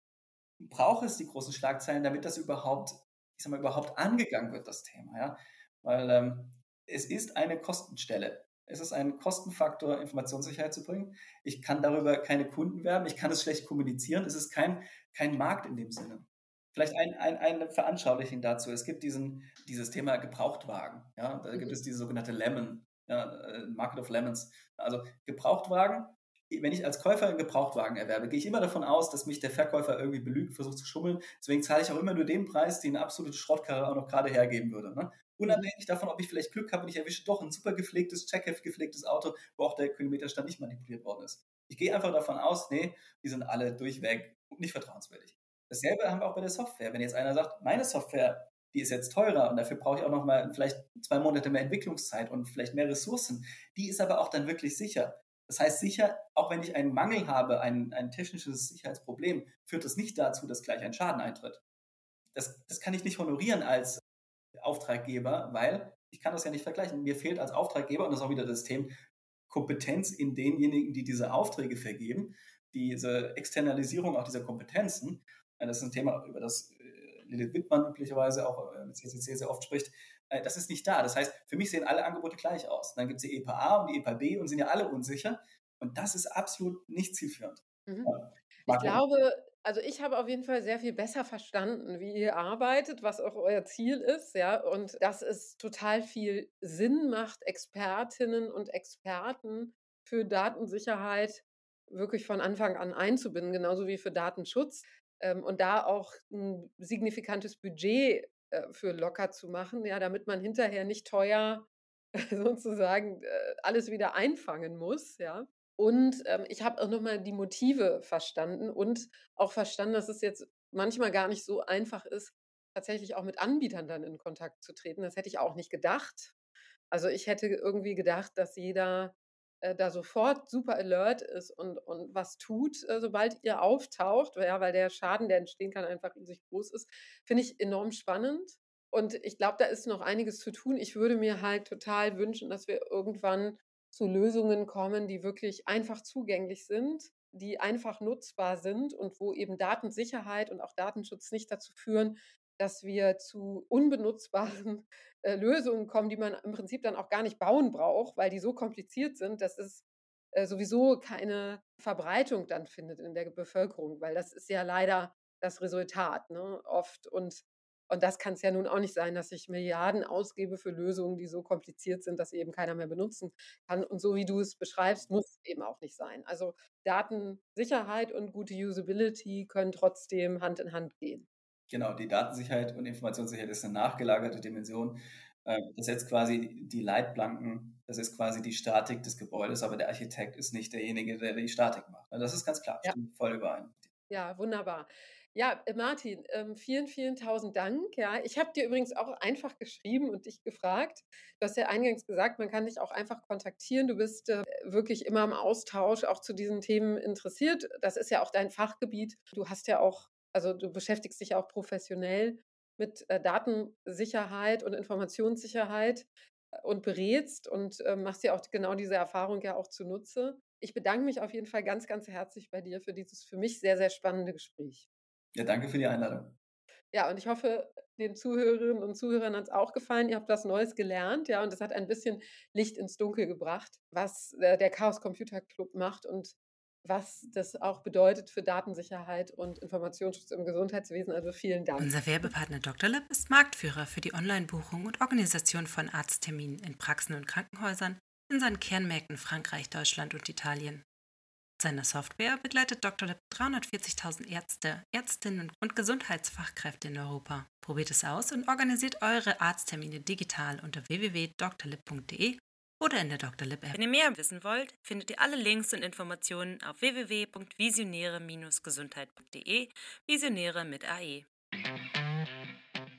braucht es die großen Schlagzeilen, damit das überhaupt, ich sag mal, überhaupt angegangen wird, das Thema. Ja? Weil ähm, es ist eine Kostenstelle. Es ist ein Kostenfaktor, Informationssicherheit zu bringen. Ich kann darüber keine Kunden werben, ich kann es schlecht kommunizieren. Es ist kein, kein Markt in dem Sinne. Vielleicht ein, ein, eine Veranschaulichung dazu. Es gibt diesen, dieses Thema Gebrauchtwagen. Ja? Da gibt es diese sogenannte Lemon, ja, Market of Lemons. Also Gebrauchtwagen. Wenn ich als Käufer einen Gebrauchtwagen erwerbe, gehe ich immer davon aus, dass mich der Verkäufer irgendwie belügt, versucht zu schummeln. Deswegen zahle ich auch immer nur den Preis, den eine absolute Schrottkarre auch noch gerade hergeben würde. Ne? Unabhängig davon, ob ich vielleicht Glück habe und ich erwische doch ein super gepflegtes, checkheft gepflegtes Auto, wo auch der Kilometerstand nicht manipuliert worden ist. Ich gehe einfach davon aus, nee, die sind alle durchweg nicht vertrauenswürdig. Dasselbe haben wir auch bei der Software. Wenn jetzt einer sagt, meine Software, die ist jetzt teurer und dafür brauche ich auch noch mal vielleicht zwei Monate mehr Entwicklungszeit und vielleicht mehr Ressourcen, die ist aber auch dann wirklich sicher. Das heißt sicher, auch wenn ich einen Mangel habe, ein, ein technisches Sicherheitsproblem, führt das nicht dazu, dass gleich ein Schaden eintritt. Das, das kann ich nicht honorieren als Auftraggeber, weil ich kann das ja nicht vergleichen. Mir fehlt als Auftraggeber, und das ist auch wieder das Thema, Kompetenz in denjenigen, die diese Aufträge vergeben, diese Externalisierung auch dieser Kompetenzen. Das ist ein Thema, über das Lilith Wittmann üblicherweise auch mit C C C sehr oft spricht. Das ist nicht da. Das heißt, für mich sehen alle Angebote gleich aus. Dann gibt es die E P A und die E P A B und sind ja alle unsicher. Und das ist absolut nicht zielführend. Mhm. Ich glaube, also ich habe auf jeden Fall sehr viel besser verstanden, wie ihr arbeitet, was auch euer Ziel ist, ja, und dass es total viel Sinn macht, Expertinnen und Experten für Datensicherheit wirklich von Anfang an einzubinden, genauso wie für Datenschutz, ähm, und da auch ein signifikantes Budget äh, für locker zu machen, ja, damit man hinterher nicht teuer sozusagen äh, alles wieder einfangen muss, ja. Und ähm, ich habe auch nochmal die Motive verstanden und auch verstanden, dass es jetzt manchmal gar nicht so einfach ist, tatsächlich auch mit Anbietern dann in Kontakt zu treten. Das hätte ich auch nicht gedacht. Also ich hätte irgendwie gedacht, dass jeder äh, da sofort super alert ist und, und was tut, äh, sobald ihr auftaucht, ja, weil der Schaden, der entstehen kann, einfach riesig groß ist. Finde ich enorm spannend. Und ich glaube, da ist noch einiges zu tun. Ich würde mir halt total wünschen, dass wir irgendwann zu Lösungen kommen, die wirklich einfach zugänglich sind, die einfach nutzbar sind und wo eben Datensicherheit und auch Datenschutz nicht dazu führen, dass wir zu unbenutzbaren äh, Lösungen kommen, die man im Prinzip dann auch gar nicht bauen braucht, weil die so kompliziert sind, dass es äh, sowieso keine Verbreitung dann findet in der Bevölkerung, weil das ist ja leider das Resultat, ne, oft. Und und das kann es ja nun auch nicht sein, dass ich Milliarden ausgebe für Lösungen, die so kompliziert sind, dass sie eben keiner mehr benutzen kann. Und so wie du es beschreibst, muss es eben auch nicht sein. Also Datensicherheit und gute Usability können trotzdem Hand in Hand gehen. Genau, die Datensicherheit und Informationssicherheit ist eine nachgelagerte Dimension. Das setzt quasi die Leitplanken, das ist quasi die Statik des Gebäudes, aber der Architekt ist nicht derjenige, der die Statik macht. Das ist ganz klar, Ja. stimmt voll überein. Ja, wunderbar. Ja, äh, Martin, ähm, vielen, vielen tausend Dank. Ja, ich habe dir übrigens auch einfach geschrieben und dich gefragt. Du hast ja eingangs gesagt, man kann dich auch einfach kontaktieren. Du bist äh, wirklich immer im Austausch, auch zu diesen Themen interessiert. Das ist ja auch dein Fachgebiet. Du hast ja auch, also du beschäftigst dich auch professionell mit äh, Datensicherheit und Informationssicherheit äh, und berätst und äh, machst dir auch genau diese Erfahrung ja auch zunutze. Ich bedanke mich auf jeden Fall ganz, ganz herzlich bei dir für dieses für mich sehr, sehr spannende Gespräch. Ja, danke für die Einladung. Ja, und ich hoffe, den Zuhörerinnen und Zuhörern hat es auch gefallen. Ihr habt was Neues gelernt, ja, und es hat ein bisschen Licht ins Dunkel gebracht, was äh, der Chaos Computer Club macht und was das auch bedeutet für Datensicherheit und Informationsschutz im Gesundheitswesen. Also vielen Dank. Unser Werbepartner Doktor Lib ist Marktführer für die Online-Buchung und Organisation von Arztterminen in Praxen und Krankenhäusern in seinen Kernmärkten Frankreich, Deutschland und Italien. Mit seiner Software begleitet Doktor Lib dreihundertvierzigtausend Ärzte, Ärztinnen und Gesundheitsfachkräfte in Europa. Probiert es aus und organisiert eure Arzttermine digital unter w w w punkt dr lib punkt d e oder in der Doktor Lib App. Wenn ihr mehr wissen wollt, findet ihr alle Links und Informationen auf w w w punkt visionäre Gesundheit punkt d e, Visionäre mit A E.